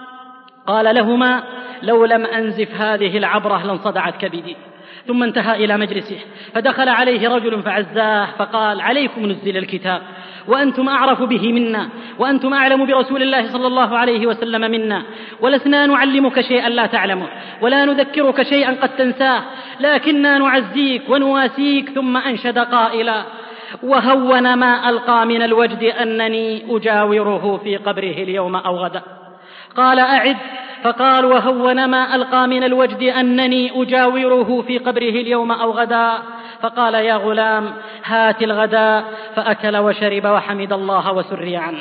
قال لهما: لو لم أنزف هذه العبرة لانصدعت كبدي. ثم انتهى إلى مجلسه فدخل عليه رجل فعزاه فقال: عليكم نزل الكتاب وأنتم أعرف به منا، وأنتم أعلم برسول الله صلى الله عليه وسلم منا، ولسنا نعلمك شيئا لا تعلمه، ولا نذكرك شيئا قد تنساه، لكننا نعزيك ونواسيك. ثم أنشد قائلا: وهون ما ألقى من الوجد أنني أجاوره في قبره اليوم أو غدا. قال: أعد. فقال: وهون ما ألقى من الوجد أنني أجاوره في قبره اليوم أو غدا. فقال: يا غلام هات الغداء، فأكل وشرب وحمد الله وسري عنه.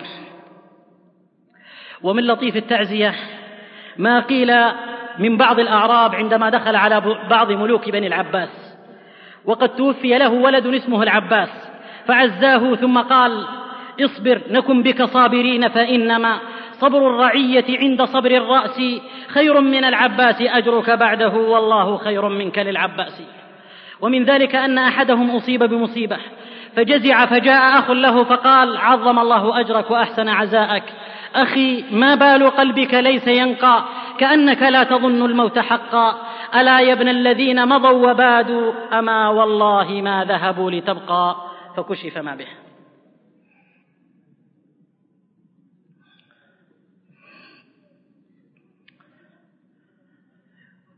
ومن لطيف التعزية ما قيل من بعض الأعراب عندما دخل على بعض ملوك بني العباس وقد توفي له ولد اسمه العباس، فعزاه ثم قال: اصبر نكن بك صابرين، فإنما صبر الرعية عند صبر الرأس خير من العباس أجرك بعده، والله خير منك للعباس. ومن ذلك أن أحدهم أصيب بمصيبة فجزع، فجاء أخ له فقال: عظم الله أجرك وأحسن عزاءك. أخي ما بال قلبك ليس ينقى كأنك لا تظن الموت حقا، ألا يا ابن الذين مضوا وبادوا، أما والله ما ذهبوا لتبقى. فكشف ما به.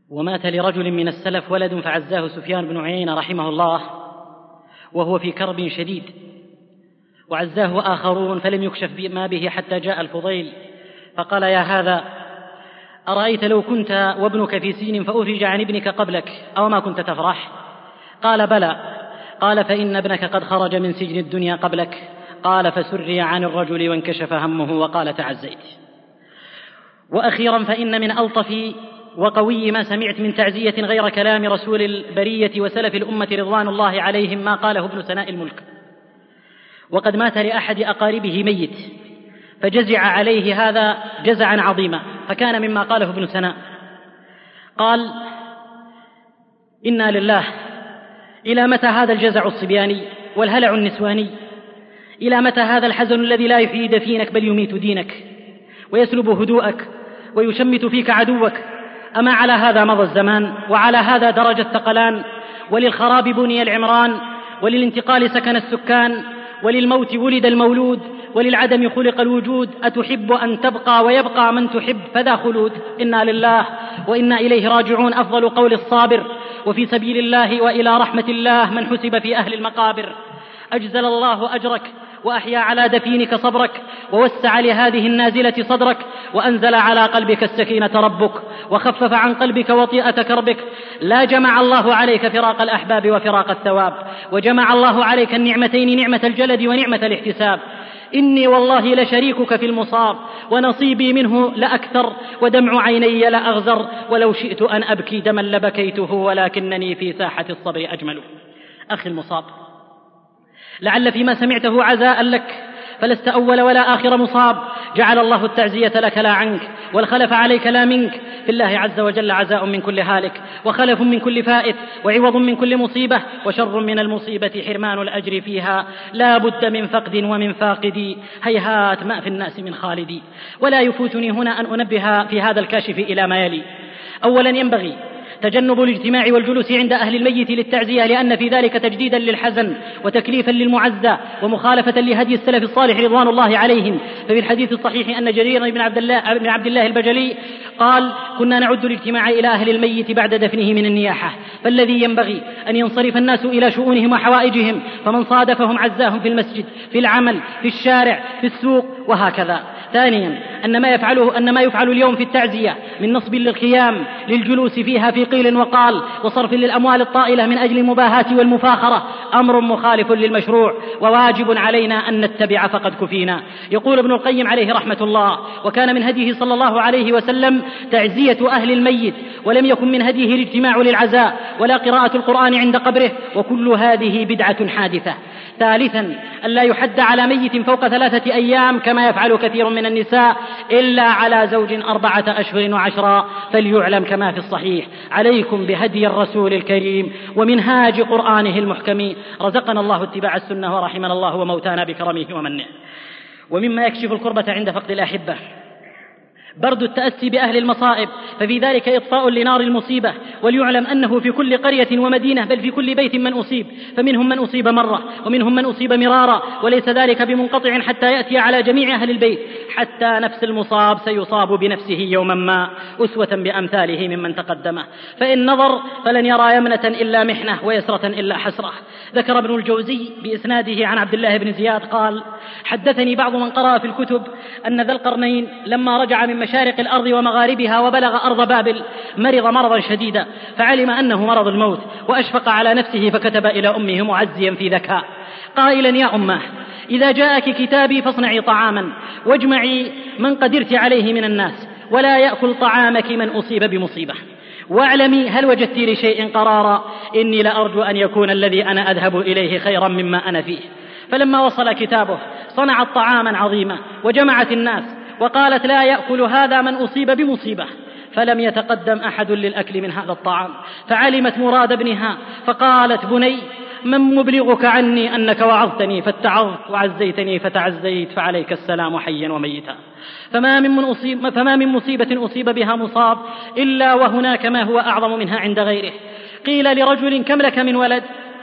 ومات لرجل من السلف ولد فعزاه سفيان بن عيينة رحمه الله وهو في كرب شديد، وعزاه آخرون فلم يكشف ما به حتى جاء الفضيل فقال: يا هذا، أرأيت لو كنت وابنك في سجن فأفرج عن ابنك قبلك أو ما كنت تفرح؟ قال: بلى. قال: فإن ابنك قد خرج من سجن الدنيا قبلك. قال: فسري عن الرجل وانكشف همه وقال: تعزيت. وأخيرا، فإن من ألطف وقوي ما سمعت من تعزية غير كلام رسول البرية وسلف الأمة رضوان الله عليهم ما قاله ابن سناء الملك، وقد مات لأحد أقاربه ميت فجزع عليه هذا جزعا عظيما، فكان مما قاله ابن سناء قال: إنا لله، إلى متى هذا الجزع الصبياني والهلع النسواني؟ إلى متى هذا الحزن الذي لا يحيي دفينك بل يميت دينك ويسلب هدوءك ويشمت فيك عدوك؟ أما على هذا مضى الزمان، وعلى هذا درج الثقلان، وللخراب بني العمران، وللانتقال سكن السكان، وللموت ولد المولود، وللعدم خلق الوجود. أتحب أن تبقى ويبقى من تحب فذا خلود. إنا لله وإنا إليه راجعون، أفضل قول الصابر، وفي سبيل الله وإلى رحمة الله من حسب في أهل المقابر. أجزل الله أجرك وأحيا على دفينك صبرك، ووسع لهذه النازلة صدرك، وأنزل على قلبك السكينة ربك، وخفف عن قلبك وطيئة كربك. لا جمع الله عليك فراق الأحباب وفراق الثواب، وجمع الله عليك النعمتين، نعمة الجلد ونعمة الاحتساب. إني والله لشريكك في المصاب، ونصيبي منه لأكثر، ودمع عيني لأغزر، ولو شئت أن أبكي دما لبكيته، ولكنني في ساحة الصبر أجمل. أخي المصاب، لعل فيما سمعته عزاء لك، فلست أول ولا آخر مصاب. جعل الله التعزية لك لا عنك، والخلف عليك لا منك. في الله عز وجل عزاء من كل هالك، وخلف من كل فائت، وعوض من كل مصيبة، وشر من المصيبة حرمان الأجر فيها. لا بد من فقد ومن فاقدي، هيهات ما في الناس من خالدي. ولا يفوتني هنا أن أنبه في هذا الكاشف إلى ما يلي. أولا، ينبغي تجنب الاجتماع والجلوس عند أهل الميت للتعزية، لأن في ذلك تجديدا للحزن وتكليفا للمعزى ومخالفة لهدي السلف الصالح رضوان الله عليهم. ففي الحديث الصحيح أن جرير بن عبد الله, بن عبد الله البجلي قال: كنا نعد الاجتماع إلى أهل الميت بعد دفنه من النياحة، فالذي ينبغي أن ينصرف الناس إلى شؤونهم وحوائجهم، فمن صادفهم عزاهم في المسجد، في العمل، في الشارع، في السوق، وهكذا. ثانيا، أن ما يفعله أن ما يفعل اليوم في التعزية من نصب للخيام للجلوس فيها في قيل وقال وصرف للأموال الطائلة من أجل المباهاة والمفاخرة أمر مخالف للمشروع، وواجب علينا أن نتبع فقد كفينا. يقول ابن القيم عليه رحمة الله: وكان من هديه صلى الله عليه وسلم تعزية أهل الميت، ولم يكن من هديه الاجتماع للعزاء ولا قراءة القرآن عند قبره، وكل هذه بدعة حادثة. ثالثا، ألا يحد على ميت فوق ثلاثة أيام كما يفعل كثير من النساء، إلا على زوج أربعة أشهر وعشرا. فليعلم كما في الصحيح: عليكم بهدي الرسول الكريم ومنهاج قرآنه المحكم. رزقنا الله اتباع السنة ورحمنا الله وموتانا بكرمه ومنه. ومما يكشف الكربة عند فقد الأحبة برد التأسي بأهل المصائب، ففي ذلك إطفاء لنار المصيبة. وليعلم أنه في كل قرية ومدينة، بل في كل بيت من أصيب، فمنهم من أصيب مرة ومنهم من أصيب مرارا، وليس ذلك بمنقطع حتى يأتي على جميع أهل البيت، حتى نفس المصاب سيصاب بنفسه يوما ما، أسوة بأمثاله ممن تقدمه. فإن نظر فلن يرى يمنة إلا محنة، ويسرة إلا حسرة. ذكر ابن الجوزي بإسناده عن عبد الله بن زياد قال: حدثني بعض من قرأ في الكتب أن ذا القرنين لما رجع من مشارق الأرض ومغاربها وبلغ أرض بابل مرض مرضا شديدا، فعلم أنه مرض الموت، وأشفق على نفسه، فكتب إلى أمه معزيا في ذكاء قائلا: يا أمه، إذا جاءك كتابي فاصنعي طعاما، واجمعي من قدرت عليه من الناس، ولا يأكل طعامك من أصيب بمصيبة، واعلمي هل وجدت لشيء قرارا، إني لأرجو أن يكون الذي أنا أذهب إليه خيرا مما أنا فيه. فلما وصل كتابه صنعت طعاما عظيما وجمعت الناس، وقالت: لا يأكل هذا من أصيب بمصيبة. فلم يتقدم أحد للأكل من هذا الطعام، فعلمت مراد ابنها، فقالت: بني، من مبلغك عني أنك وعظتني فاتعظت، وعزيتني فتعزيت، فعليك السلام حيا وميتا. فما من, أصيب فما من مصيبة أصيب بها مصاب إلا وهناك ما هو أعظم منها عند غيره. قيل لرجل: كم لك من ولد؟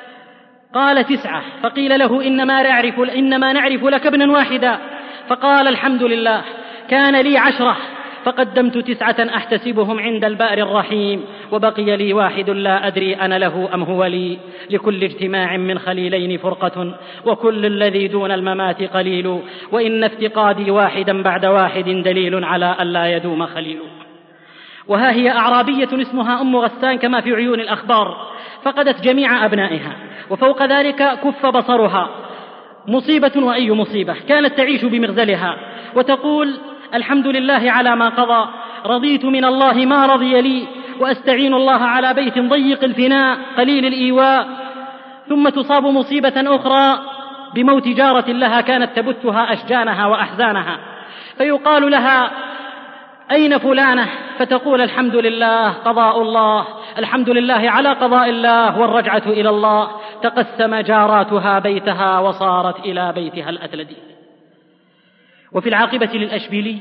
قال: تسعة. فقيل له: إنما نعرف, إنما نعرف لك ابنا واحدا. فقال: الحمد لله، كان لي عشرة، فقدمت تسعة أحتسبهم عند البار الرحيم، وبقي لي واحد لا أدري أنا له أم هو لي. لكل اجتماع من خليلين فرقة، وكل الذي دون الممات قليل، وإن افتقادي واحدا بعد واحد دليل على أن لا يدوم خليل. وها هي أعرابية اسمها أم غسان كما في عيون الأخبار، فقدت جميع أبنائها، وفوق ذلك كف بصرها، مصيبة وأي مصيبة. كانت تعيش بمغزلها وتقول: الحمد لله على ما قضى، رضيت من الله ما رضي لي، وأستعين الله على بيت ضيق الفناء قليل الإيواء. ثم تصاب مصيبة أخرى بموت جارة لها كانت تبثها أشجانها وأحزانها، فيقال لها: أين فلانة؟ فتقول: الحمد لله قضاء الله، الحمد لله على قضاء الله والرجعة إلى الله. تقسم جاراتها بيتها وصارت إلى بيتها الأتلدي. وفي العاقبة للأشبيلي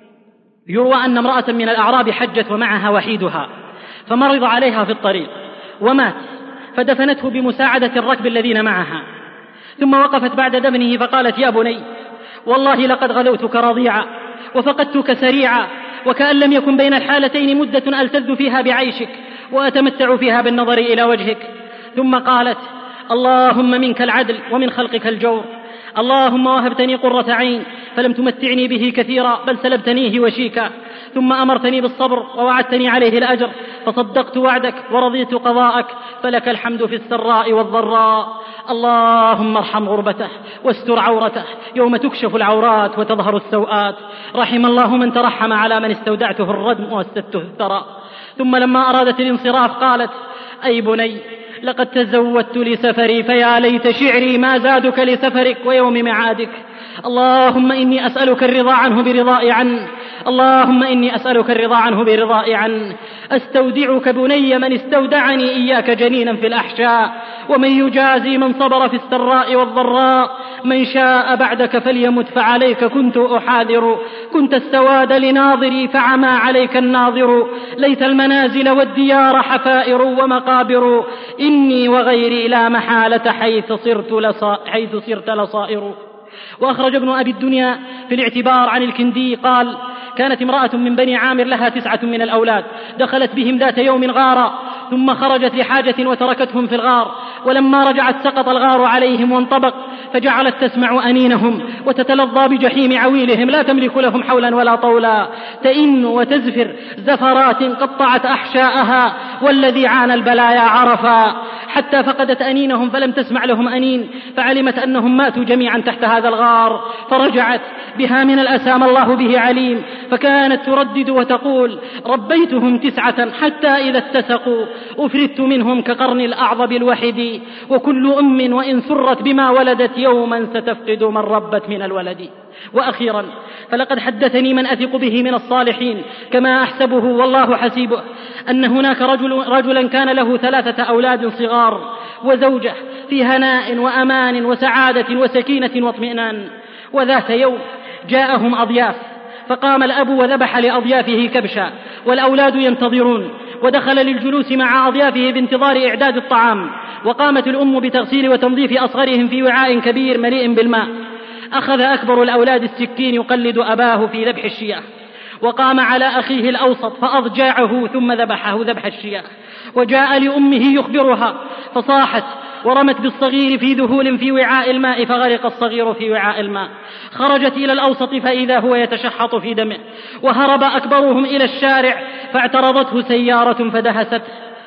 يروى أن امرأة من الأعراب حجت ومعها وحيدها، فمرض عليها في الطريق ومات، فدفنته بمساعدة الركب الذين معها. ثم وقفت بعد دفنه فقالت: يا بني، والله لقد غلوتك رضيعا وفقدتك سريعا، وكأن لم يكن بين الحالتين مدة ألتذ فيها بعيشك وأتمتع فيها بالنظر إلى وجهك. ثم قالت: اللهم منك العدل ومن خلقك الجور، اللهم وهبتني قرة عين فلم تمتعني به كثيرا بل سلبتنيه وشيكا، ثم أمرتني بالصبر ووعدتني عليه الأجر، فصدقت وعدك ورضيت قضاءك، فلك الحمد في السراء والضراء. اللهم ارحم غربته واستر عورته يوم تكشف العورات وتظهر السوءات. رحم الله من ترحم على من استودعته الردم واسدته الثرى. ثم لما أرادت الانصراف قالت: أي بني، لقد تزودت لسفري، فيا ليت شعري ما زادك لسفرك ويوم معادك. اللهم إني أسألك الرضا عنه برضائي عنه، اللهم إني أسألك الرضا عنه برضائي عنه. أستودعك بني من استودعني إياك جنينا في الأحشاء، ومن يجازي من صبر في السراء والضراء. من شاء بعدك فليمت فعليك كنت أحاذر، كنت السواد لناظري فعمى عليك الناظر. ليت المنازل والديار حفائر ومقابر، إني وغيري لا محالة حيث صرت, لصا حيث صرت لصائر. وأخرج ابن أبي الدنيا في الاعتبار عن الكندي قال: كانت امرأة من بني عامر لها تسعة من الأولاد، دخلت بهم ذات يوم غارا، ثم خرجت لحاجة وتركتهم في الغار، ولما رجعت سقط الغار عليهم وانطبق، فجعلت تسمع أنينهم وتتلظى بجحيم عويلهم، لا تملك لهم حولا ولا طولا، تئن وتزفر زفرات قطعت أحشاءها، والذي عانى البلايا عرفا، حتى فقدت أنينهم فلم تسمع لهم أنين، فعلمت أنهم ماتوا جميعا تحت هذا الغار، فرجعت بها من الأسى ما الله به عليم، فكانت تردد وتقول: ربيتهم تسعة حتى إذا اتسقوا أفردت منهم كقرن الأعظب الوحيد، وكل أم وإن سرت بما ولدت يوما ستفقد من ربت من الولد. وأخيرا فلقد حدثني من أثق به من الصالحين كما أحسبه والله حسيبه، أن هناك رجل رجلا كان له ثلاثة أولاد صغار وزوجة في هناء وأمان وسعادة وسكينة واطمئنان. وذات يوم جاءهم أضياف، فقام الأب وذبح لأضيافه كبشا، والأولاد ينتظرون، ودخل للجلوس مع أضيافه بانتظار إعداد الطعام، وقامت الأم بتغسيل وتنظيف أصغرهم في وعاء كبير مليء بالماء. أخذ أكبر الأولاد السكين يقلد أباه في ذبح الشياه، وقام على أخيه الأوسط فأضجاعه ثم ذبحه ذبح الشياه، وجاء لأمه يخبرها فصاحت ورمت بالصغير في ذهول في وعاء الماء، فغرق الصغير في وعاء الماء. خرجت إلى الأوسط فإذا هو يتشحط في دمه، وهرب أكبرهم إلى الشارع فاعترضته سيارة فدهست.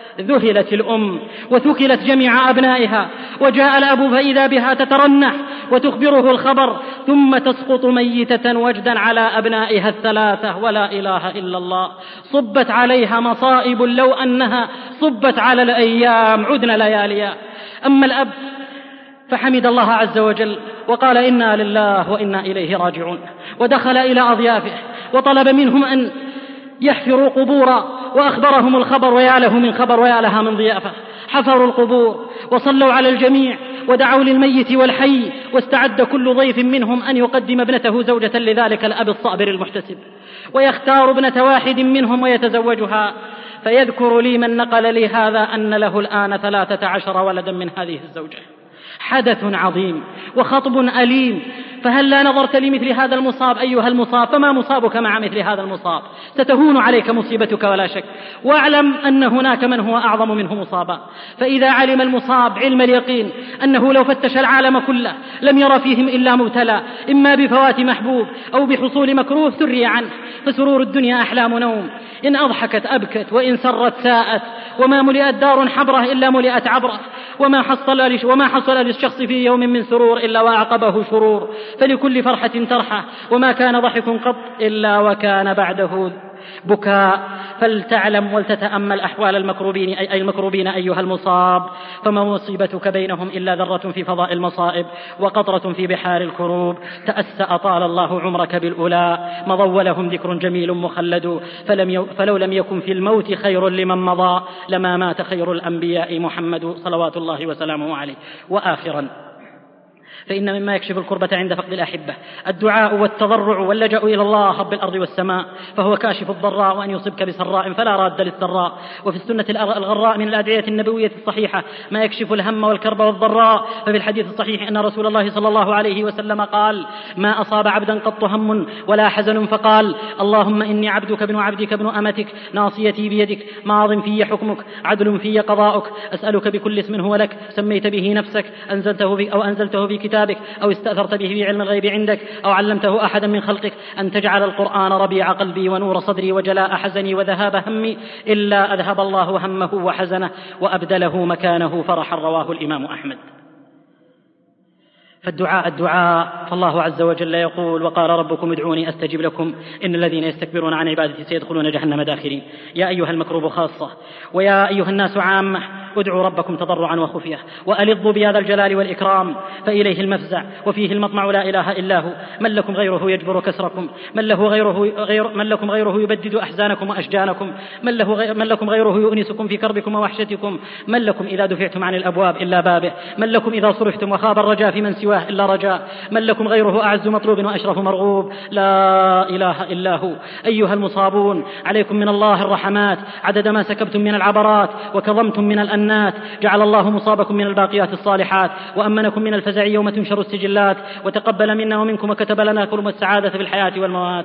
ذهلت الأم وثكلت جميع أبنائها، وجاء الأب فإذا بها تترنح وتخبره الخبر، ثم تسقط ميتة وجدا على أبنائها الثلاثة. ولا إله إلا الله، صبت عليها مصائب لو أنها صبت على الأيام عدن لياليا. أما الأب فحمد الله عز وجل وقال: إنا لله وإنا إليه راجعون، ودخل إلى أضيافه وطلب منهم أن يحفروا قبورا، وأخبرهم الخبر، ويا له من خبر ويا لها من ضيافة. حفروا القبور وصلوا على الجميع ودعوا للميت والحي، واستعد كل ضيف منهم أن يقدم ابنته زوجة لذلك الأب الصابر المحتسب، ويختار ابنة واحد منهم ويتزوجها. فيذكر لي من نقل لي هذا أن له الآن ثلاثة عشر ولدا من هذه الزوجة. حدث عظيم وخطب أليم فهل لا نظرت لمثل هذا المصاب أيها المصاب؟ فما مصابك مع مثل هذا المصاب؟ ستهون عليك مصيبتك ولا شك. واعلم أن هناك من هو أعظم منه مصابا. فإذا علم المصاب علم اليقين أنه لو فتش العالم كله لم يرى فيهم إلا مبتلى، إما بفوات محبوب أو بحصول مكروه ثري عنه. فسرور الدنيا أحلام نوم، إن أضحكت أبكت وإن سرت ساءت، وما ملئت دار حبره إلا ملئت عبره، وما حصل وما حصل للشخص في يوم من سرور إلا وأعقبه شرور. فلكل فرحة ترحة، وما كان ضحك قط إلا وكان بعده بكاء. فلتعلم ولتتأمل أحوال المكروبين أي المكروبين أيها المصاب، فما مصيبتك بينهم إلا ذرة في فضاء المصائب وقطرة في بحار الكروب. تأسى أطال الله عمرك بالأولى، مضى لهم ذكر جميل مخلد، فلم ي... فلو لم يكن في الموت خير لمن مضى لما مات خير الأنبياء محمد صلوات الله وسلامه عليه. وآخرا، فإن مما يكشف الكربة عند فقد الأحبة الدعاء والتضرع واللجأ إلى الله رب الأرض والسماء، فهو كاشف الضراء، وأن يصبك بسراء فلا راد للسراء. وفي السنة الغراء من الأدعية النبوية الصحيحة ما يكشف الهم والكرب والضراء. ففي الحديث الصحيح أن رسول الله صلى الله عليه وسلم قال: ما أصاب عبدا قط هم ولا حزن فقال: اللهم إني عبدك ابن عبدك ابن أمتك ناصيتي بيدك ماض في حكمك عدل في قضاؤك، أسألك بكل اسم هو لك سميت به نفسك أنزلته بك أو أنزلته في كتابك أو استأثرت به في علم الغيب عندك أو علمته أحدا من خلقك أن تجعل القرآن ربيع قلبي ونور صدري وجلاء حزني وذهاب همي، إلا أذهب الله همه وحزنه وأبدله مكانه فرحا. رواه الإمام أحمد. فالدعاء الدعاء، فالله عز وجل يقول: وقال ربكم ادعوني أستجب لكم إن الذين يستكبرون عن عبادتي سيدخلون جهنم داخرين. يا أيها المكروب خاصة ويا أيها الناس عامة، ادعوا ربكم تضرعا وخفية وألظوا بهذا الجلال والإكرام، فإليه المفزع وفيه المطمع، لا إله إلا هو. من لكم غيره يجبر كسركم؟ من له غيره غير من لكم غيره يبدد أحزانكم وأشجانكم؟ من له غير من لكم غيره يؤنسكم في كربكم ووحشتكم؟ من لكم إذا دفعتم عن الأبواب إلا بابه؟ من لكم إذا صرفتم وخاب الرجاء في من سواه إلا رجاء؟ من لكم غيره أعز مطلوب وأشرف مرغوب؟ لا إله إلا هو. أيها المصابون، عليكم من الله الرحمات عدد ما سكبتم من العبرات وكظمتم من الأنات. جعل الله مصابكم من الباقيات الصالحات، وأمنكم من الفزع يوم تنشر السجلات، وتقبل منا ومنكم وكتب لنا كرم السعادة في الحياة والموات.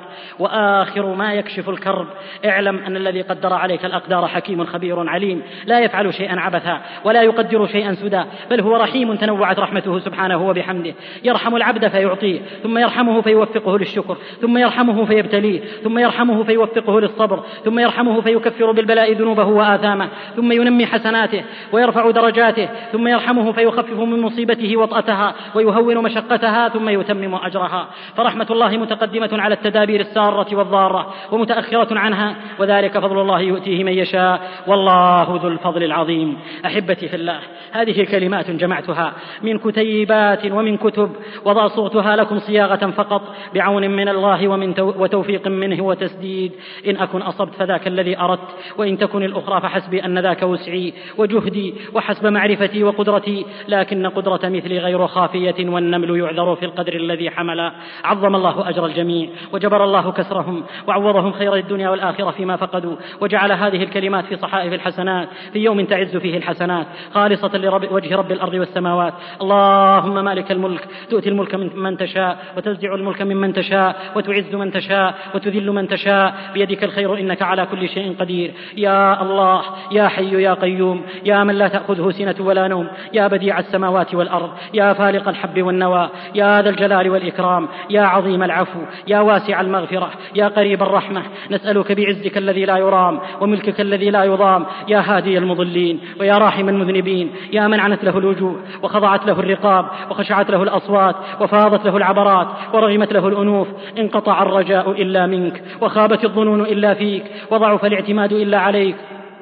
وآخر ما يكشف الكرب، اعلم أن الذي قدر عليك الأقدار حكيم خبير عليم، لا يفعل شيئا عبثا ولا يقدر شيئا سدى، بل هو رحيم تنوعت رحمته سبحانه وبحمده. يرحم العبد فيعطيه، ثم يرحمه فيوفقه للشكر، ثم يرحمه فيبتليه، ثم يرحمه فيوفقه للصبر، ثم يرحمه فيكفر بالبلاء ذنوبه وآثامه، ثم ينمي حسناته ويرفع درجاته، ثم يرحمه فيخفف من مصيبته وطأتها ويهون مشقتها، ثم يتمم أجرها. فرحمة الله متقدمة على التدابير السارة والضارة ومتأخرة عنها، وذلك فضل الله يؤتيه من يشاء، والله ذو الفضل العظيم. أحبتي في الله، هذه كلمات جمعتها من كتيبات ومن كتب، وضع صوتها لكم صياغة فقط بعون من الله ومن وتوفيق منه وتسديد. إن أكن أصبت فذاك الذي أردت، وإن تكن الأخرى فحسبي أن ذاك وسعي وجهدي وحسب معرفتي وقدرتي، لكن قدرة مثلي غير خافية، والنمل يعذر في القدر الذي حمل. عظم الله أجر الجميع وجبر الله كسرهم وعوضهم خير الدنيا والآخرة فيما فقدوا، وجعل هذه الكلمات في صحائف الحسنات في يوم تعز فيه الحسنات خالصة لوجه رب الأرض والسماوات. اللهم مالك الملك، تؤتي الملك من من تشاء وتنزع الملك ممن تشاء وتعز من تشاء وتذل من تشاء، بيدك الخير إنك على كل شيء قدير. يا الله، يا حي يا قيوم، يا من لا تأخذه سنة ولا نوم، يا بديع السماوات والأرض، يا فالق الحب والنوى، يا ذا الجلال والإكرام، يا عظيم العفو، يا واسع المغفرة، يا قريب الرحمة، نسألك بعزك الذي لا يرام وملكك الذي لا يضام، يا هادي المضلين ويا راحم المذنبين، يا من عنت له الوجوه وخضعت له الرقاب وخشعت له الأصوات وفاضت له العبرات ورغمت له الأنوف، انقطع الرجاء إلا منك وخابت الظنون إلا فيك وضعف الاعتماد إلا عليك.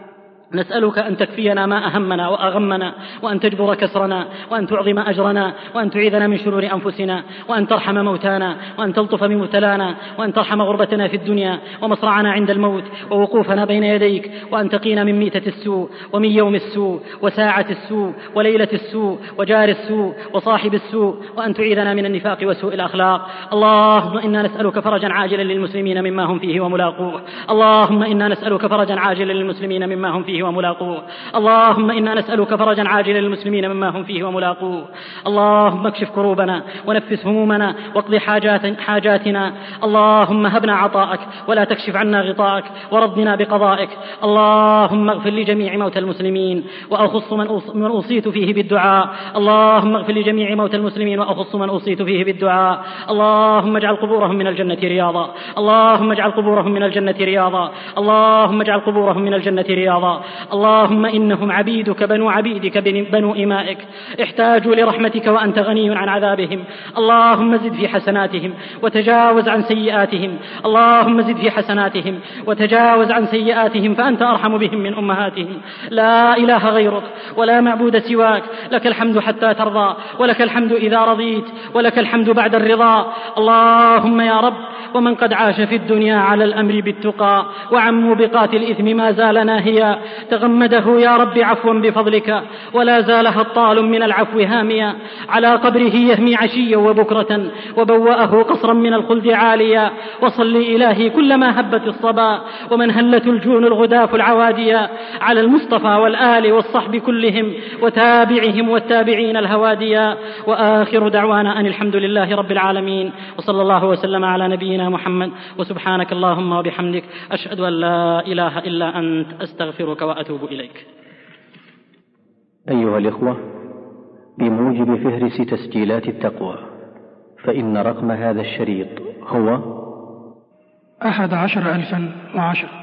نسألك أن تكفينا ما أهمنا وأغمنا، وأن تجبر كسرنا، وأن تعظم أجرنا، وأن تعيذنا من شرور أنفسنا، وأن ترحم موتانا، وأن تلطف بمبتلانا، وأن ترحم غربتنا في الدنيا ومصرعنا عند الموت ووقوفنا بين يديك، وأن تقينا من ميتة السوء ومن يوم السوء وساعة السوء وليلة السوء وجار السوء وصاحب السوء، وأن تعيذنا من النفاق وسوء الأخلاق. اللهم إنا نسألك فرجا عاجلا للمسلمين مما هم فيه وملاقوه. اللهم إنا نسألك فرجا عاجلا للمسلمين مما هم فيه فيه وملاقوه. اللهم إنا نسألك فرجا عاجلا للمسلمين مما هم فيه وملاقوه. اللهم اكشف كروبنا ونفس همومنا واقض حاجات حاجاتنا. اللهم هبنا عطاءك ولا تكشف عنا غطاءك ورضنا بقضائك. اللهم اغفر لجميع موتى المسلمين وأخص من أوصيت فيه بالدعاء. اللهم اغفر لجميع موتى المسلمين وأخص من أوصيت فيه بالدعاء. اللهم اجعل قبورهم من الجنة رياضا. اللهم اجعل قبورهم من الجنة رياضا. اللهم اجعل قبورهم من الجنة رياضا. اللهم إنهم عبيدك بنو عبيدك بنو إمائك احتاجوا لرحمتك وأنت غني عن عذابهم. اللهم زد في حسناتهم وتجاوز عن سيئاتهم. اللهم زد في حسناتهم وتجاوز عن سيئاتهم فأنت أرحم بهم من أمهاتهم. لا إله غيرك ولا معبود سواك. لك الحمد حتى ترضى ولك الحمد إذا رضيت ولك الحمد بعد الرضا. اللهم يا رب ومن قد عاش في الدنيا على الأمر بالتقى وعن موبقات الإثم ما زال ناهيا تغمده يا رب عفوا بفضلك ولا زال هطال من العفو هاميا على قبره يهمي عشيا وبكرة وبوأه قصرا من الخلد عاليا. وصل إلهي كلما هبت الصبا ومن هلت الجون الغداف العواديا على المصطفى والآل والصحب كلهم وتابعهم والتابعين الهواديا. وآخر دعوانا أن الحمد لله رب العالمين وصلى الله وسلم على نبينا محمد. وسبحانك اللهم وبحمدك أشهد أن لا إله إلا أنت أستغفرك وأتوب إليك. أيها الإخوة، بموجب فهرس تسجيلات التقوى فإن رقم هذا الشريط هو أحد عشر ألفا وعشر.